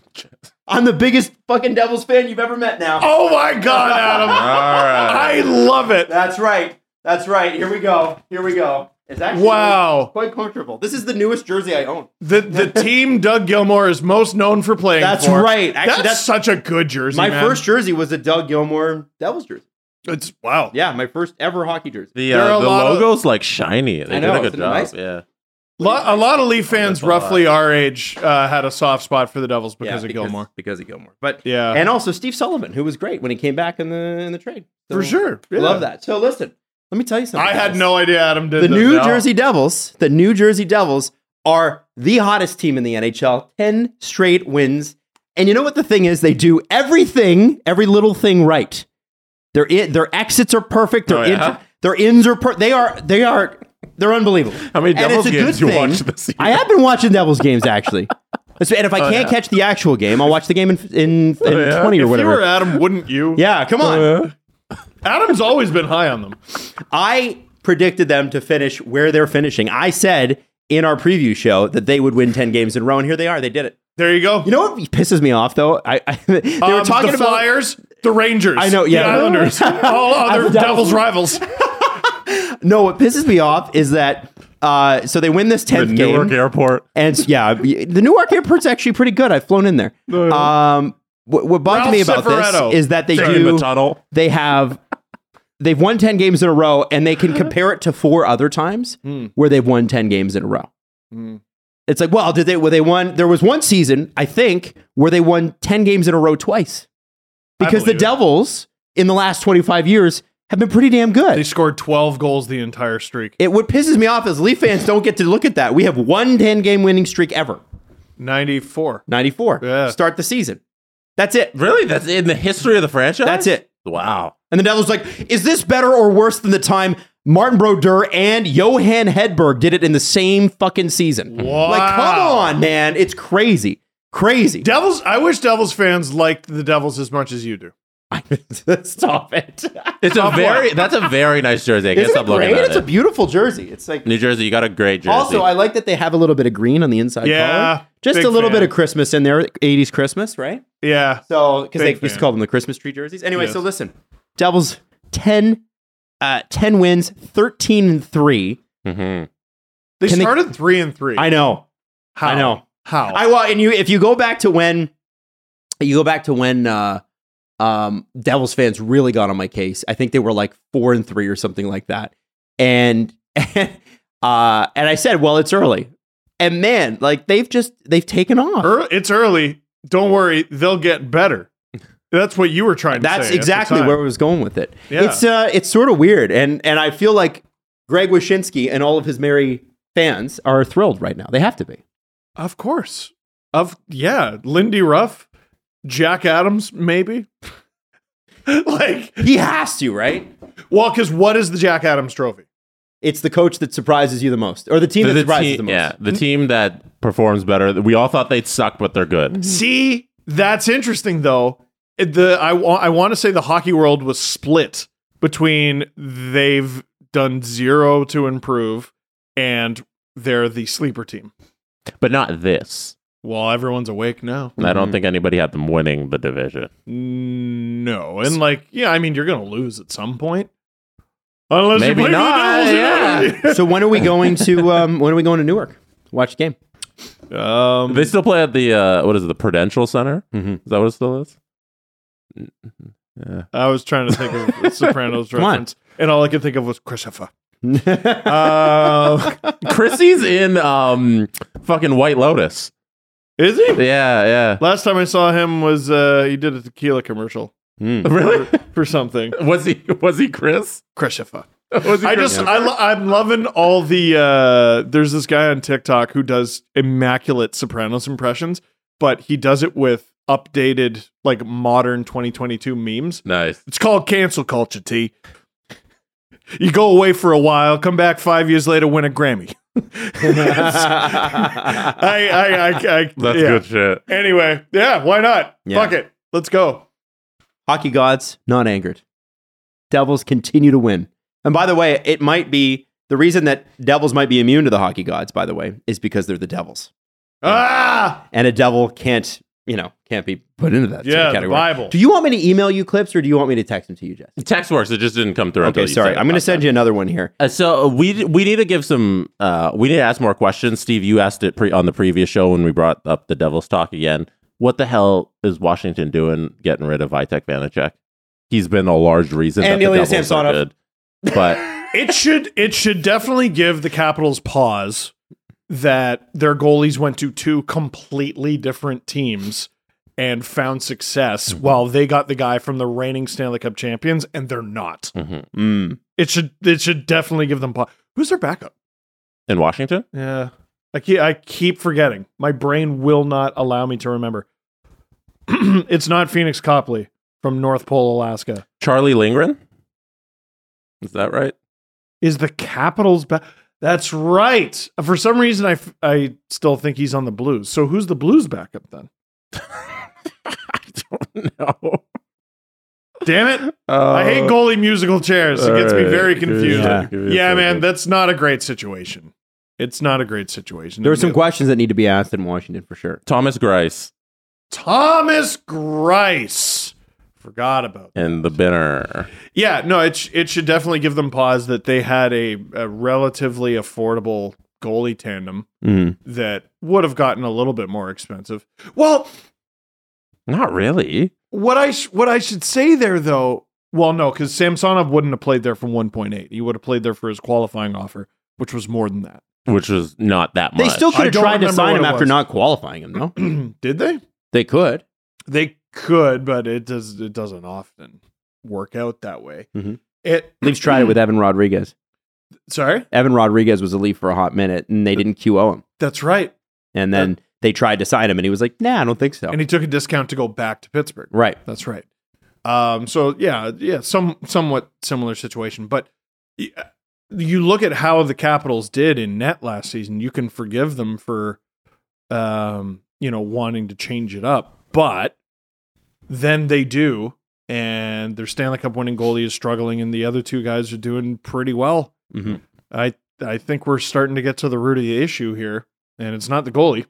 Speaker 1: I'm the biggest fucking Devils fan you've ever met now.
Speaker 2: Oh my God, Adam!
Speaker 5: All right.
Speaker 2: I love it.
Speaker 1: That's right. That's right. Here we go. Here we go. It's actually
Speaker 2: Wow.
Speaker 1: quite comfortable. This is the newest jersey I own.
Speaker 2: The the team Doug Gilmour is most known for playing.
Speaker 1: That's
Speaker 2: for.
Speaker 1: right. Actually,
Speaker 2: that's,
Speaker 1: that's-
Speaker 2: such a good jersey.
Speaker 1: My
Speaker 2: man.
Speaker 1: first jersey was a Doug Gilmour Devils jersey.
Speaker 2: It's wow.
Speaker 1: Yeah, my first ever hockey jersey.
Speaker 5: The,
Speaker 2: There are
Speaker 5: uh,
Speaker 2: a
Speaker 5: the
Speaker 2: lot of-
Speaker 5: logo's like shiny. They
Speaker 1: I know,
Speaker 5: did a good
Speaker 1: isn't it
Speaker 5: job.
Speaker 1: nice?
Speaker 5: Yeah.
Speaker 2: Lo- a lot of Leaf fans,
Speaker 5: that's a lot.
Speaker 2: roughly our age, uh, had a soft spot for the Devils because
Speaker 1: Yeah,
Speaker 2: of Gilmore.
Speaker 1: Because of Gilmore. But
Speaker 2: Yeah.
Speaker 1: and also Steve Sullivan, who was great when he came back in the in the trade. So,
Speaker 2: For sure. Yeah.
Speaker 1: Love that. So listen, let me tell you something.
Speaker 2: I had
Speaker 1: guys.
Speaker 2: no idea Adam did
Speaker 1: The
Speaker 2: this.
Speaker 1: New
Speaker 2: No.
Speaker 1: Jersey Devils, the New Jersey Devils are the hottest team in the N H L. ten straight wins. And you know what the thing is? They do everything, every little thing right. Their in, their exits are perfect. Their
Speaker 5: Oh, yeah?
Speaker 1: ins- their ins are per- they are they are they're unbelievable.
Speaker 5: How many
Speaker 1: And
Speaker 5: Devils
Speaker 1: it's a
Speaker 5: games
Speaker 1: good
Speaker 5: you
Speaker 1: thing.
Speaker 5: watched this year?
Speaker 1: I have been watching Devils games actually. And if I
Speaker 5: Oh,
Speaker 1: can't
Speaker 5: yeah?
Speaker 1: catch the actual game, I'll watch the game in in, in
Speaker 5: yeah?
Speaker 1: twenty or
Speaker 2: If you
Speaker 1: whatever.
Speaker 2: were Adam, wouldn't you?
Speaker 1: Yeah, come on.
Speaker 5: Oh,
Speaker 2: Adam's always been high on them.
Speaker 1: I predicted them to finish where they're finishing. I said in our preview show that they would win ten games in a row, and here they are. They did it.
Speaker 2: There you go.
Speaker 1: You know what pisses me off, though? I, I they were
Speaker 2: Um,
Speaker 1: talking
Speaker 2: the
Speaker 1: about
Speaker 2: Flyers, the Rangers.
Speaker 1: I know, yeah.
Speaker 2: The Islanders. all other
Speaker 1: The Devils.
Speaker 2: Devils rivals.
Speaker 1: no. What pisses me off is that uh, so they win this
Speaker 5: The
Speaker 1: tenth
Speaker 5: Newark
Speaker 1: game,
Speaker 5: Airport.
Speaker 1: and s- yeah, the Newark Airport's actually pretty good. I've flown in there. Um, what, what bugged
Speaker 2: Ralph
Speaker 1: me about
Speaker 2: Cifaretto.
Speaker 1: this is that they
Speaker 5: Taking the
Speaker 1: do
Speaker 5: tunnel.
Speaker 1: they have they've won ten games in a row, and they can compare it to four other times where they've won ten games in a row. It's like, well, did they? Well, they won. There was one season, I think, where they won ten games in a row twice, because the
Speaker 2: believe it.
Speaker 1: Devils in the last twenty-five years have been pretty damn good.
Speaker 2: They scored twelve goals the entire streak.
Speaker 1: It what pisses me off is Leaf fans don't get to look at that. We have one ten game winning streak ever,
Speaker 2: ninety-four.
Speaker 1: ninety-four.
Speaker 2: Yeah.
Speaker 1: Start the season. That's it.
Speaker 5: Really? That's in the history of the franchise?
Speaker 1: That's it.
Speaker 5: Wow.
Speaker 1: And the Devils like, is this better or worse than the time Martin Brodeur and Johan Hedberg did it in the same fucking season?
Speaker 2: Wow.
Speaker 1: Like, come on, man. It's crazy. Crazy.
Speaker 2: Devils. I wish Devils fans liked the Devils as much as you do.
Speaker 1: Stop it.
Speaker 5: It's a very that's a very nice jersey. I guess
Speaker 1: Isn't
Speaker 5: I'm
Speaker 1: it
Speaker 5: looking
Speaker 1: great?
Speaker 5: at
Speaker 1: It's a
Speaker 5: it.
Speaker 1: beautiful jersey. It's like
Speaker 5: New Jersey, you got a great jersey.
Speaker 1: also I like that they have a little bit of green on the inside
Speaker 2: Yeah,
Speaker 1: collar. Just
Speaker 2: big
Speaker 1: a little
Speaker 2: fan.
Speaker 1: bit of Christmas in there, eighties Christmas, right?
Speaker 2: Yeah.
Speaker 1: So because they
Speaker 2: Big
Speaker 1: used to
Speaker 2: fan.
Speaker 1: call them the Christmas tree jerseys. Anyway,
Speaker 2: Yes.
Speaker 1: so listen, Devils ten, uh, ten wins, thirteen and three.
Speaker 5: Mhm.
Speaker 2: They
Speaker 1: Can they-
Speaker 2: started three and three.
Speaker 1: I know,
Speaker 2: How?
Speaker 1: I know.
Speaker 2: How?
Speaker 1: I well, and you if you go back to when you go back to when uh, um, Devils fans really got on my case. I think they were like four and three or something like that, and and uh, and I said, well, it's early, and man, like they've just they've taken off.
Speaker 2: Ear- it's early. Don't worry. They'll get better. That's what you were trying to say.
Speaker 1: That's
Speaker 2: at the
Speaker 1: exactly
Speaker 2: time.
Speaker 1: where I was going with it.
Speaker 2: Yeah.
Speaker 1: It's uh, it's sort of weird, and and I feel like Greg Wyshynski and all of his merry fans are thrilled right now. They have to be.
Speaker 2: Of course. Of yeah, Lindy Ruff, Jack Adams, maybe. like,
Speaker 1: He has to, right?
Speaker 2: well, because what is the Jack Adams Trophy?
Speaker 1: It's the coach that surprises you the most, or the team
Speaker 5: The-
Speaker 1: that
Speaker 5: the
Speaker 1: surprises
Speaker 5: team-
Speaker 1: the most.
Speaker 5: Yeah, the team that performs better. We all thought they'd suck, but they're good.
Speaker 2: See, that's interesting though. It- The I want I want to say the hockey world was split between they've done zero to improve and they're the sleeper team.
Speaker 5: But not this.
Speaker 2: Well, everyone's awake now.
Speaker 5: I don't think anybody had them winning the division.
Speaker 2: No, and like yeah, I mean you're gonna lose at some point, unless
Speaker 5: Maybe
Speaker 2: you play
Speaker 5: not,
Speaker 2: the
Speaker 5: yeah.
Speaker 2: Devils.
Speaker 1: So when are we going to um, when are we going to Newark? Watch the game.
Speaker 2: Um,
Speaker 5: They still play at the uh, what is it, the Prudential Center?
Speaker 1: Mhm.
Speaker 5: Is that what it still is?
Speaker 2: I was trying to think of the Sopranos
Speaker 1: Come on.
Speaker 2: reference, and all I could think of was Christopher. Uh,
Speaker 5: Chrissy's in um fucking White Lotus.
Speaker 2: is he?
Speaker 5: Yeah, yeah.
Speaker 2: Last time I saw him was uh, he did a tequila commercial
Speaker 5: Really?
Speaker 2: for something.
Speaker 5: Was he was he Chris?
Speaker 2: Christopher. I just I lo- I'm loving all the uh there's this guy on TikTok who does immaculate Sopranos impressions, but he does it with updated like modern twenty twenty-two memes.
Speaker 5: Nice.
Speaker 2: It's called cancel culture, T. You go away for a while, come back five years later, win a Grammy. I, I, I, I,
Speaker 5: That's
Speaker 2: yeah.
Speaker 5: good shit.
Speaker 2: Anyway, yeah, why not?
Speaker 1: Yeah.
Speaker 2: Fuck it. Let's go.
Speaker 1: Hockey gods not angered. Devils continue to win. And by the way, it might be the reason that Devils might be immune to the hockey gods, by the way, is because they're the Devils.
Speaker 2: Ah!
Speaker 1: And a devil can't, you know, can't be put into that sort of
Speaker 2: Yeah, the
Speaker 1: category.
Speaker 2: Bible.
Speaker 1: Do you want me to email you clips or do you want me to text them to you, Jess?
Speaker 5: Text works. It just didn't come through. until
Speaker 1: Okay,
Speaker 5: you
Speaker 1: sorry.
Speaker 5: said
Speaker 1: I'm going to
Speaker 5: about
Speaker 1: send
Speaker 5: that.
Speaker 1: you another one here.
Speaker 5: Uh, so we we need to give some. Uh, we need to ask more questions. Steve, you asked it pre- on the previous show when we brought up the Devils talk again. What the hell is Washington doing getting rid of Vitek Vanacek? He's been a large reason
Speaker 1: And
Speaker 5: that the
Speaker 1: Ilya
Speaker 5: Devils are
Speaker 1: Samsonov.
Speaker 5: good. But
Speaker 2: It should it should definitely give the Capitals pause that their goalies went to two completely different teams and found success
Speaker 1: Mm-hmm.
Speaker 2: while they got the guy from the reigning Stanley Cup champions and they're not.
Speaker 5: mhm.
Speaker 1: Mm.
Speaker 2: It should it should definitely give them pause. Who's their backup?
Speaker 5: in Washington,
Speaker 2: Yeah. I keep, I keep forgetting. My brain will not allow me to remember. It's not Phoenix Copley from North Pole, Alaska.
Speaker 5: Charlie Lindgren. Is that right?
Speaker 2: Is the Capitals back? That's right. For some reason, I, f- I still think he's on the Blues. So who's the Blues backup then?
Speaker 5: I don't know.
Speaker 2: Damn it. I hate goalie musical chairs. It gets me very confused.
Speaker 1: Yeah.
Speaker 2: Yeah, man, that's not a great situation. It's not a great situation.
Speaker 1: There are some questions that need to be asked in Washington for sure.
Speaker 5: Thomas Grice
Speaker 2: Thomas Grice. Forgot about that.
Speaker 5: and the Binner.
Speaker 2: Yeah, no, it, sh- it should definitely give them pause that they had a, a relatively affordable goalie tandem
Speaker 1: Mm.
Speaker 2: that would have gotten a little bit more expensive. Well,
Speaker 5: Not really.
Speaker 2: what I sh- what I should say there though, well, no, because Samsonov wouldn't have played there from one point eight. He would have played there for his qualifying offer, which was more than that.
Speaker 5: Which was not that much.
Speaker 1: They still
Speaker 2: I
Speaker 1: could have
Speaker 2: don't
Speaker 1: tried to
Speaker 2: remember
Speaker 1: sign
Speaker 2: what
Speaker 1: him
Speaker 2: it
Speaker 1: after
Speaker 2: was.
Speaker 1: not qualifying him, though.
Speaker 2: Did they?
Speaker 1: They could.
Speaker 2: They could, but it does. It doesn't often work out that way.
Speaker 1: Mhm.
Speaker 2: It
Speaker 1: Leafs tried it with Evan Rodriguez.
Speaker 2: Sorry,
Speaker 1: Evan Rodriguez was a Leaf for a hot minute, and they didn't Q O him.
Speaker 2: that's right.
Speaker 1: And then they tried to sign him, and he was like, nah, I don't think so.
Speaker 2: And he took a discount to go back to Pittsburgh.
Speaker 1: Right.
Speaker 2: That's right. Um, so yeah, yeah, some somewhat similar situation. But y- you look at how the Capitals did in net last season. You can forgive them for, um, you know, wanting to change it up, but then they do, and their Stanley Cup winning goalie is struggling, and the other two guys are doing pretty well.
Speaker 1: Mm-hmm.
Speaker 2: I I think we're starting to get to the root of the issue here, and it's not the goalie.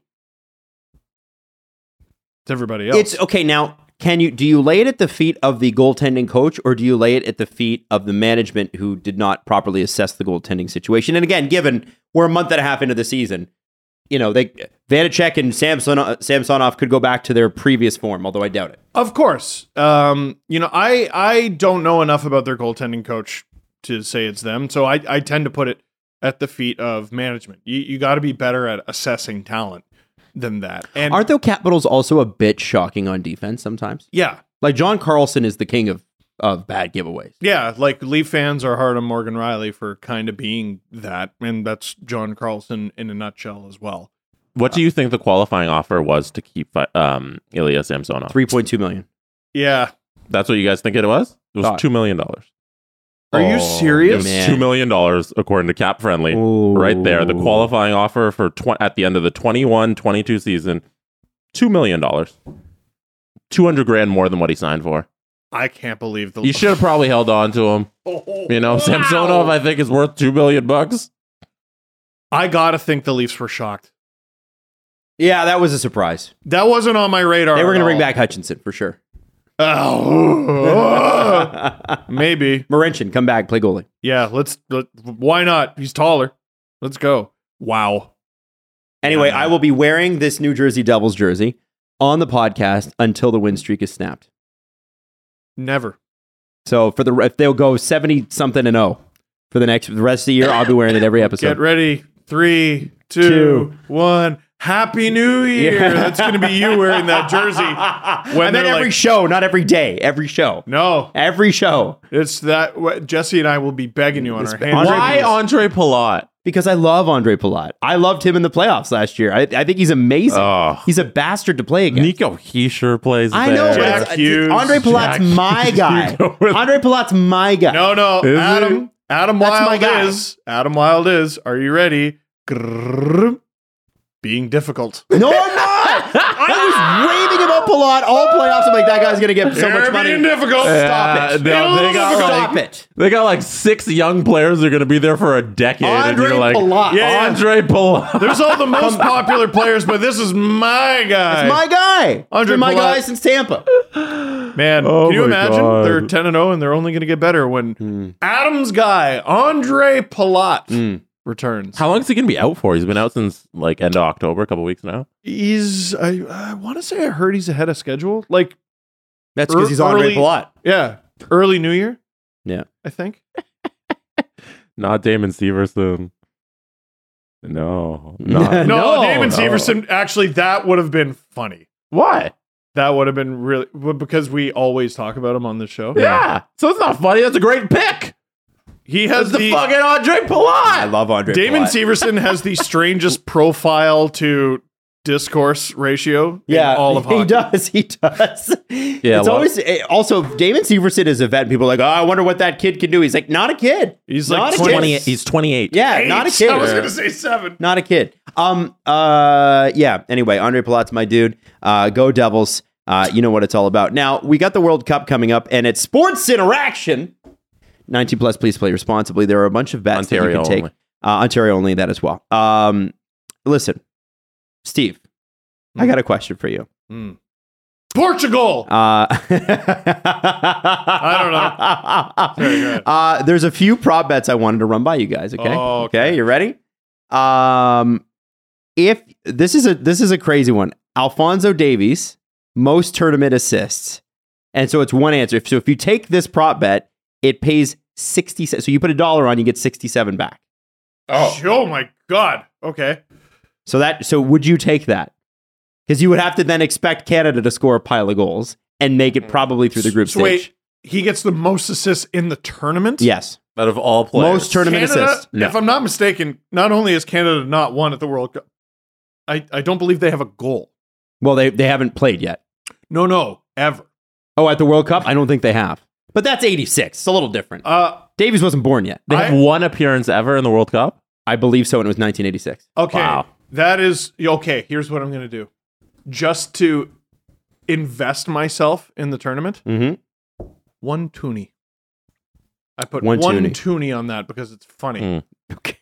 Speaker 2: It's everybody else.
Speaker 1: It's okay. Now, can you do you lay it at the feet of the goaltending coach, or do you lay it at the feet of the management who did not properly assess the goaltending situation? And again, given we're a month and a half into the season, you know, they Vanacek and Samson, Samsonov could go back to their previous form, although I doubt it.
Speaker 2: Of course. Um, you know, I I don't know enough about their goaltending coach to say it's them. So I, I tend to put it at the feet of management. You you got to be better at assessing talent than that. And
Speaker 1: Aren't the Capitals also a bit shocking on defense sometimes?
Speaker 2: yeah.
Speaker 1: Like John Carlson is the king of, of bad giveaways.
Speaker 2: Yeah, like Leaf fans are hard on Morgan Riley for kind of being that, and that's John Carlson in a nutshell as well.
Speaker 5: What do you think the qualifying offer was to keep um, Ilya Samsonov?
Speaker 1: three point two million.
Speaker 2: Yeah.
Speaker 5: That's what you guys think it was? It was
Speaker 1: Thought.
Speaker 5: two million dollars.
Speaker 2: Are you serious?
Speaker 1: man.
Speaker 5: Two million dollars according to Cap Friendly.
Speaker 1: Ooh.
Speaker 5: Right there. The qualifying offer for tw- at the end of the twenty-one twenty-two season, two million dollars. two hundred grand more than what he signed for.
Speaker 2: I can't believe the
Speaker 5: You should have probably held on to him. You know,
Speaker 2: Wow.
Speaker 5: Samsonov, I think, is worth two million bucks.
Speaker 2: I gotta think the Leafs were shocked.
Speaker 1: Yeah, that was a surprise.
Speaker 2: That wasn't on my radar.
Speaker 1: They were
Speaker 2: at
Speaker 1: going to bring
Speaker 2: all.
Speaker 1: back Hutchinson for sure.
Speaker 2: Oh, maybe.
Speaker 1: Marincin, come back, play goalie.
Speaker 2: Yeah, let's. Let, why not? He's taller. Let's go. Wow.
Speaker 1: Anyway,
Speaker 2: Yeah.
Speaker 1: I will be wearing this New Jersey Devils jersey on the podcast until the win streak is snapped.
Speaker 2: Never.
Speaker 1: So for the if they'll go seventy something and oh for the next for the rest of the year, I'll be wearing it every episode.
Speaker 2: Get ready. Three, two,
Speaker 1: Two.
Speaker 2: one. Happy New Year.
Speaker 1: Yeah.
Speaker 2: That's going to be you wearing that jersey. When
Speaker 1: I meant
Speaker 2: they're
Speaker 1: every
Speaker 2: like,
Speaker 1: show, not every day. Every show.
Speaker 2: no,
Speaker 1: Every show.
Speaker 2: it's that. what- Jesse and I will be begging you on
Speaker 1: It's
Speaker 2: our hands.
Speaker 1: Andre
Speaker 5: Why
Speaker 1: Palat.
Speaker 5: Andre Palat?
Speaker 1: Because I love Andre Palat. I loved him in the playoffs last year. I, I think he's amazing.
Speaker 5: Oh.
Speaker 1: He's a bastard to play against.
Speaker 5: Nico Heischer plays
Speaker 1: I
Speaker 5: there.
Speaker 1: know, but
Speaker 2: Jack
Speaker 1: it's,
Speaker 2: Hughes,
Speaker 1: Andre Palat's
Speaker 5: Jack
Speaker 1: my guy.
Speaker 5: Hughes.
Speaker 1: Andre Palat's my guy.
Speaker 2: No, no,
Speaker 5: Is
Speaker 2: Adam. Adam
Speaker 1: That's my
Speaker 2: Wild
Speaker 1: guy.
Speaker 2: is. Adam Wild is. Are you ready? Grrrr. Being difficult.
Speaker 1: No, I'm not. I was raving about Palat all playoffs. I'm like, that guy's going to get so
Speaker 2: You're
Speaker 1: much money.
Speaker 2: being difficult.
Speaker 1: Stop
Speaker 5: Uh,
Speaker 1: it.
Speaker 5: they- they got
Speaker 1: Stop
Speaker 5: like-
Speaker 1: it.
Speaker 5: They got like six young players that are going to be there for a decade.
Speaker 1: Andre
Speaker 5: and you're like,
Speaker 1: Palat.
Speaker 2: Yeah.
Speaker 5: Andre Palat.
Speaker 2: There's all the most popular players, but this is my guy.
Speaker 1: It's my guy.
Speaker 2: Andre
Speaker 1: Been my
Speaker 2: Palat.
Speaker 1: guy since Tampa.
Speaker 2: Man,
Speaker 5: Oh
Speaker 2: can you
Speaker 5: my
Speaker 2: imagine?
Speaker 5: God.
Speaker 2: They're ten and oh and they're only going to get better when Adam's guy, Andre Palat, returns.
Speaker 5: How long is he going to be out for? He's been out since like end of October, a couple weeks now.
Speaker 2: He's, I, I want to say I heard he's ahead of schedule. Like,
Speaker 1: That's because
Speaker 2: Er-
Speaker 1: he's Andre
Speaker 2: early-
Speaker 1: Palat.
Speaker 2: yeah, early New Year,
Speaker 1: Yeah.
Speaker 2: I think.
Speaker 5: Not Damon Severson. No.
Speaker 1: No,
Speaker 5: Not.
Speaker 2: No, Damon
Speaker 5: no.
Speaker 2: Severson, actually, that would have been funny.
Speaker 5: Why?
Speaker 2: That would have been really, well, because we always talk about him on the show.
Speaker 5: Yeah. So it's not funny. That's a great pick.
Speaker 2: He has
Speaker 5: That's the,
Speaker 2: the,
Speaker 5: fucking Andre
Speaker 1: I
Speaker 5: Palat.
Speaker 1: love Andre
Speaker 2: Damon
Speaker 1: Palat.
Speaker 2: Severson has the strangest profile to discourse ratio
Speaker 1: Yeah,
Speaker 2: in all of
Speaker 1: he
Speaker 2: hockey.
Speaker 1: does. He does.
Speaker 5: Yeah,
Speaker 1: it's
Speaker 5: well-
Speaker 1: always eh, also Damon Severson is a vet. And people are like, oh, I wonder what that kid can do. He's like, not a kid.
Speaker 2: He's
Speaker 1: not
Speaker 2: like
Speaker 1: a
Speaker 2: twenty-
Speaker 1: kid.
Speaker 5: twenty-eight. He's twenty-eight.
Speaker 1: Yeah,
Speaker 2: Eight.
Speaker 1: not a kid.
Speaker 2: I was going to say seven.
Speaker 1: Not a kid. Um. Uh. Yeah. Anyway, Andre Palat's my dude. Uh. Go Devils. Uh. You know what it's all about. Now we got the World Cup coming up, and it's Sports Interaction. nineteen plus. Please play responsibly. There are a bunch of bets that you
Speaker 5: Ontario
Speaker 1: can take.
Speaker 5: only.
Speaker 1: Uh, Ontario only. That as well. Um. Listen, Steve. I got a question for you.
Speaker 2: Portugal.
Speaker 1: Uh,
Speaker 2: I don't know. Sorry, go ahead.
Speaker 1: Uh, there's a few prop bets I wanted to run by you guys. Okay.
Speaker 2: Oh, okay.
Speaker 1: You ready? Um, if this is a this is a crazy one, Alphonso Davies most tournament assists, and so it's one answer. So if you take this prop bet, it pays sixty. So you put a dollar on, you get sixty-seven back.
Speaker 2: Oh. oh my God. Okay.
Speaker 1: So that so would you take that? Because you would have to then expect Canada to score a pile of goals and make it probably through the group
Speaker 2: So
Speaker 1: stage.
Speaker 2: wait, he gets the most assists in the tournament?
Speaker 1: Yes.
Speaker 5: Out of all players.
Speaker 1: Most tournament
Speaker 2: Canada,
Speaker 1: assists. No.
Speaker 2: if I'm not mistaken, not only has Canada not won at the World Cup, I, I don't believe they have a goal.
Speaker 1: Well, they, they haven't played yet.
Speaker 2: No, no, ever.
Speaker 1: Oh, at the World Cup? I don't think they have. But that's eighty-six. It's a little different.
Speaker 2: Uh,
Speaker 1: Davies wasn't born yet.
Speaker 5: They have
Speaker 2: I-
Speaker 5: one appearance ever in the World Cup.
Speaker 1: I believe so, and it was nineteen eighty-six.
Speaker 2: okay.
Speaker 5: Wow.
Speaker 2: That is, okay, here's what I'm going to do. Just to invest myself in the tournament,
Speaker 1: Mm-hmm.
Speaker 2: one toonie. I put
Speaker 1: One
Speaker 2: one,
Speaker 1: toonie.
Speaker 2: toonie on that because it's funny.
Speaker 5: Mm.
Speaker 1: Okay.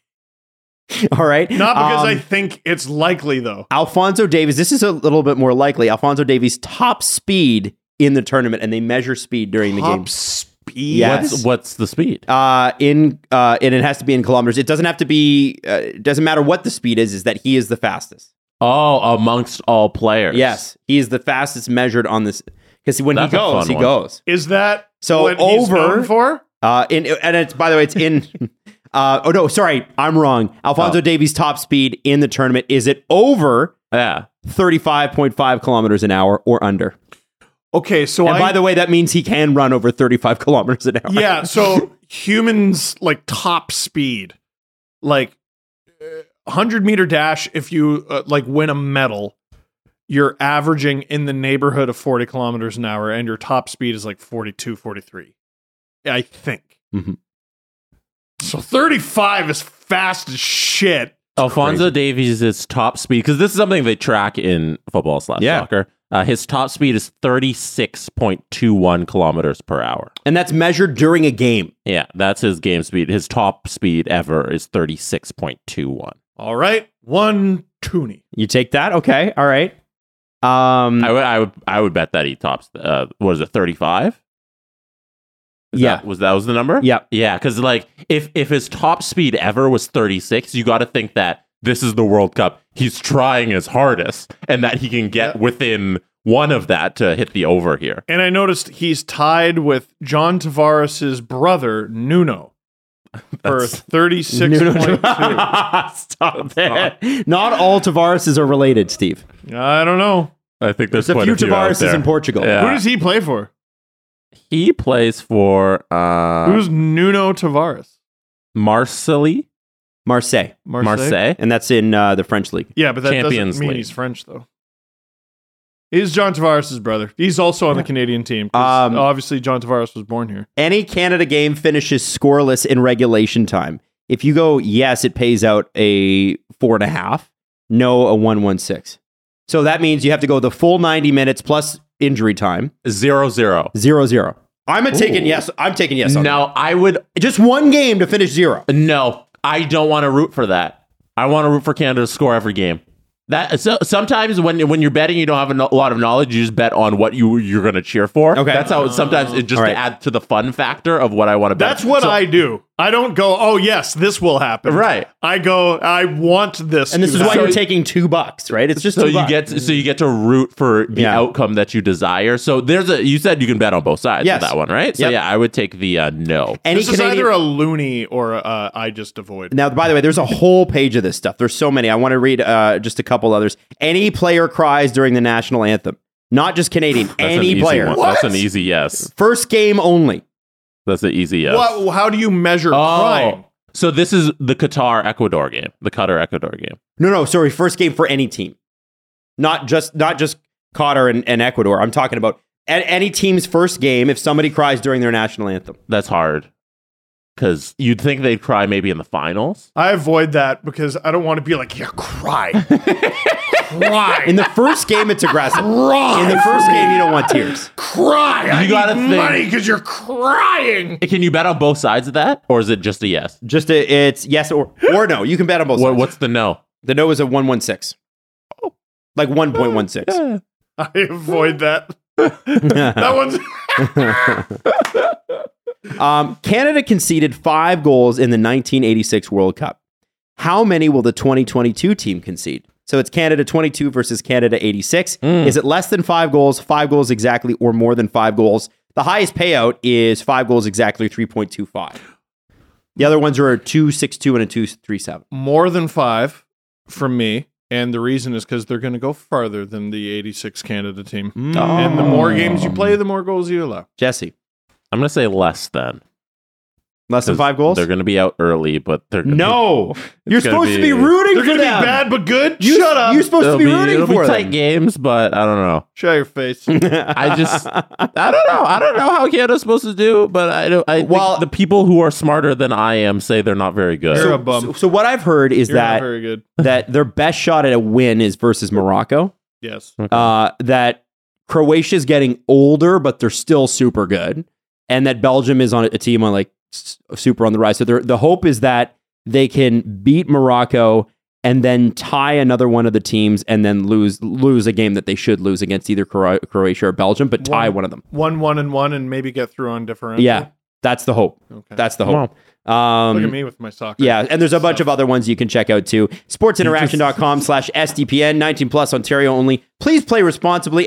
Speaker 1: All right.
Speaker 2: Not because
Speaker 1: Um,
Speaker 2: I think it's likely, though.
Speaker 1: Alphonso Davies, this is a little bit more likely. Alphonso Davies' top speed in the tournament, and they measure speed during the game.
Speaker 2: Top speed.
Speaker 1: Yes.
Speaker 5: What's what's the speed?
Speaker 1: Uh, in uh, and it has to be in kilometers. It doesn't have to be. Uh, it doesn't matter what the speed is. Is that he is the fastest?
Speaker 5: Oh, amongst all players.
Speaker 1: Yes, he is the fastest measured on this. Because when
Speaker 5: That's
Speaker 1: he
Speaker 5: a
Speaker 1: goes,
Speaker 5: fun
Speaker 1: he
Speaker 5: one.
Speaker 1: goes.
Speaker 2: Is that
Speaker 1: So
Speaker 2: what he's
Speaker 1: over-
Speaker 2: known for?
Speaker 1: Uh, in and it's by the way, it's in. Uh, oh no, sorry, I'm wrong. Alphonso
Speaker 5: Oh.
Speaker 1: Davies' top speed in the tournament is it over
Speaker 5: Yeah.
Speaker 1: thirty-five point five kilometers an hour or under?
Speaker 2: Okay, so
Speaker 1: And
Speaker 2: I
Speaker 1: by the way, that means he can run over thirty-five kilometers an hour.
Speaker 2: yeah, so humans like top speed, like uh, one hundred meter dash. If you uh, like win a medal, you're averaging in the neighborhood of forty kilometers an hour, and your top speed is like forty-two, forty-three. I think.
Speaker 1: Mhm.
Speaker 2: So thirty-five is fast as shit.
Speaker 5: Alphonso Davies' top speed, because this is something they track in football slash
Speaker 1: Yeah.
Speaker 5: soccer. Uh, his top speed is thirty-six point two one kilometers per hour.
Speaker 1: And that's measured during a game.
Speaker 5: Yeah, that's his game speed. His top speed ever is thirty-six point two one.
Speaker 2: All right, one toonie.
Speaker 1: You take that? Okay. All right. Um,
Speaker 5: I would, I would, I would bet that he tops. Uh, what is it, thirty-five?
Speaker 1: yeah.
Speaker 5: That, was that was the number?
Speaker 1: Yeah.
Speaker 5: Yeah, because like if if his top speed ever was thirty-six, you got to think that this is the World Cup. He's trying his hardest, and that he can get
Speaker 2: Yeah.
Speaker 5: within one of that to hit the over here.
Speaker 2: And I noticed he's tied with John Tavares' brother Nuno. for
Speaker 5: That's-
Speaker 2: thirty-six point two.
Speaker 1: Stop it. Not all Tavares are related, Steve.
Speaker 2: I don't know.
Speaker 5: I think there's,
Speaker 1: There's a
Speaker 5: quite
Speaker 1: few
Speaker 5: a few out
Speaker 1: Tavares
Speaker 5: there.
Speaker 1: in Portugal.
Speaker 5: Yeah.
Speaker 2: Who does he play for?
Speaker 5: He plays for uh,
Speaker 2: Who's Nuno Tavares?
Speaker 5: Marseille.
Speaker 1: Marseille.
Speaker 5: Marseille.
Speaker 1: And that's in uh, the French league.
Speaker 2: Yeah, but that
Speaker 5: Champions
Speaker 2: doesn't mean
Speaker 5: League.
Speaker 2: he's French, though. He's John Tavares' brother. He's also on the Canadian team. 'cause
Speaker 1: Um,
Speaker 2: obviously, John Tavares was born here.
Speaker 1: Any Canada game finishes scoreless in regulation time. If you go yes, it pays out a four and a half. No, a one one six. So that means you have to go the full ninety minutes plus injury time.
Speaker 5: Zero zero.
Speaker 1: Zero zero. I'm a taking yes. I'm taking yes. On
Speaker 5: No, I would.
Speaker 1: that. Just one game to finish zero.
Speaker 5: No, I don't want to root for that. I want to root for Canada to score every game. That so, sometimes when when you're betting, you don't have a no- lot of knowledge. You just bet on what you you're going to cheer for.
Speaker 1: Okay.
Speaker 5: That's how sometimes it just
Speaker 1: All
Speaker 5: to
Speaker 1: right.
Speaker 5: add to the fun factor of what I want to bet.
Speaker 2: That's what
Speaker 5: So-
Speaker 2: I do. I don't go, oh, yes, this will happen.
Speaker 5: Right.
Speaker 2: I go, I want this.
Speaker 1: And this
Speaker 2: to
Speaker 1: is why
Speaker 2: happen.
Speaker 1: you're taking two bucks, right? It's just
Speaker 5: So
Speaker 1: two
Speaker 5: you
Speaker 1: bucks.
Speaker 5: get so you get to root for the
Speaker 1: Yeah.
Speaker 5: outcome that you desire. So there's a you said you can bet on both sides
Speaker 1: Yes.
Speaker 5: of that one, right? So
Speaker 1: Yep.
Speaker 5: yeah, I would take the uh, no.
Speaker 1: Any
Speaker 2: This is
Speaker 1: Canadian.
Speaker 2: either a loony or a, uh, I just avoid.
Speaker 1: Now, by the way, there's a whole page of this stuff. There's so many. I want to read uh, just a couple others. Any player cries during the national anthem, not just Canadian.
Speaker 5: That's an
Speaker 1: any
Speaker 5: easy
Speaker 1: player.
Speaker 5: one. That's an easy yes.
Speaker 1: First game only.
Speaker 5: That's an easy yes.
Speaker 2: What, how do you measure crying?
Speaker 5: So this is the Qatar Ecuador game, the Qatar Ecuador game.
Speaker 1: No, no, sorry. First game for any team, not just not just Qatar and, and Ecuador. I'm talking about at any team's first game. If somebody cries during their national anthem,
Speaker 5: That's hard because you'd think they'd cry maybe in the finals.
Speaker 2: I avoid that because I don't want to be like, yeah, cry. cry.
Speaker 1: in the first game, it's aggressive.
Speaker 2: Cry.
Speaker 1: In the first game, you don't want tears.
Speaker 2: cry. I
Speaker 5: You gotta
Speaker 2: need
Speaker 5: think-
Speaker 2: money because you're crying.
Speaker 5: Can you bet on both sides of that, or is it just a yes?
Speaker 1: Just a, it's yes or or no. You can bet on both
Speaker 5: What,
Speaker 1: sides.
Speaker 5: what's the no?
Speaker 1: The no is a one one six, like one point one six.
Speaker 2: I avoid that. That one's.
Speaker 1: Um, Canada conceded five goals in the nineteen eighty-six World Cup. How many will the twenty twenty-two team concede? So it's Canada twenty-two versus Canada eighty-six.
Speaker 5: Mm.
Speaker 1: Is it less than five goals, five goals exactly, or more than five goals? The highest payout is five goals exactly, three point two five. The other ones are a two six two and a two three seven.
Speaker 2: More than five from me. And the reason is because they're going to go farther than the eighty-six Canada team. And the more games you play, the more goals you allow.
Speaker 1: Jesse,
Speaker 5: I'm gonna say less than.
Speaker 1: less than
Speaker 5: 'Cause
Speaker 1: five goals?
Speaker 5: They're gonna be out early, but they're gonna
Speaker 1: No, you're
Speaker 5: gonna
Speaker 1: supposed to
Speaker 5: be-
Speaker 1: be rooting
Speaker 2: They're
Speaker 1: for
Speaker 2: going to be
Speaker 1: them.
Speaker 2: bad but good?
Speaker 1: You,
Speaker 2: Shut up.
Speaker 1: You're supposed
Speaker 5: It'll
Speaker 1: to be,
Speaker 5: be,
Speaker 1: rooting
Speaker 5: it'll be
Speaker 1: for
Speaker 5: tight
Speaker 1: them.
Speaker 5: games, but I don't know.
Speaker 2: Shut your face.
Speaker 5: I just, I don't know. I don't know how Canada's supposed to do, but I don't. I
Speaker 1: Well-
Speaker 5: think the people who are smarter than I am say they're not very good.
Speaker 2: You're a bum.
Speaker 1: So, so what I've heard is
Speaker 2: You're not
Speaker 1: that
Speaker 2: very good.
Speaker 1: that their best shot at a win is versus Morocco.
Speaker 2: Yes.
Speaker 1: Uh, that Croatia's getting older, but they're still super good, and that Belgium is on a team on like s- super on the rise. So they're- the hope is that they can beat Morocco and then tie another one of the teams, and then lose lose a game that they should lose against either Cro- Croatia or Belgium, but tie
Speaker 2: One-
Speaker 1: one of them.
Speaker 2: One, one, and one, and maybe get through on differential.
Speaker 1: Yeah, that's the hope.
Speaker 2: Okay.
Speaker 1: That's the hope. Um,
Speaker 2: Look at me with my soccer.
Speaker 1: Yeah, and there's a bunch of other ones you can check out too. sportsinteraction dot com slash S D P N, nineteen plus, Ontario only. Please play responsibly.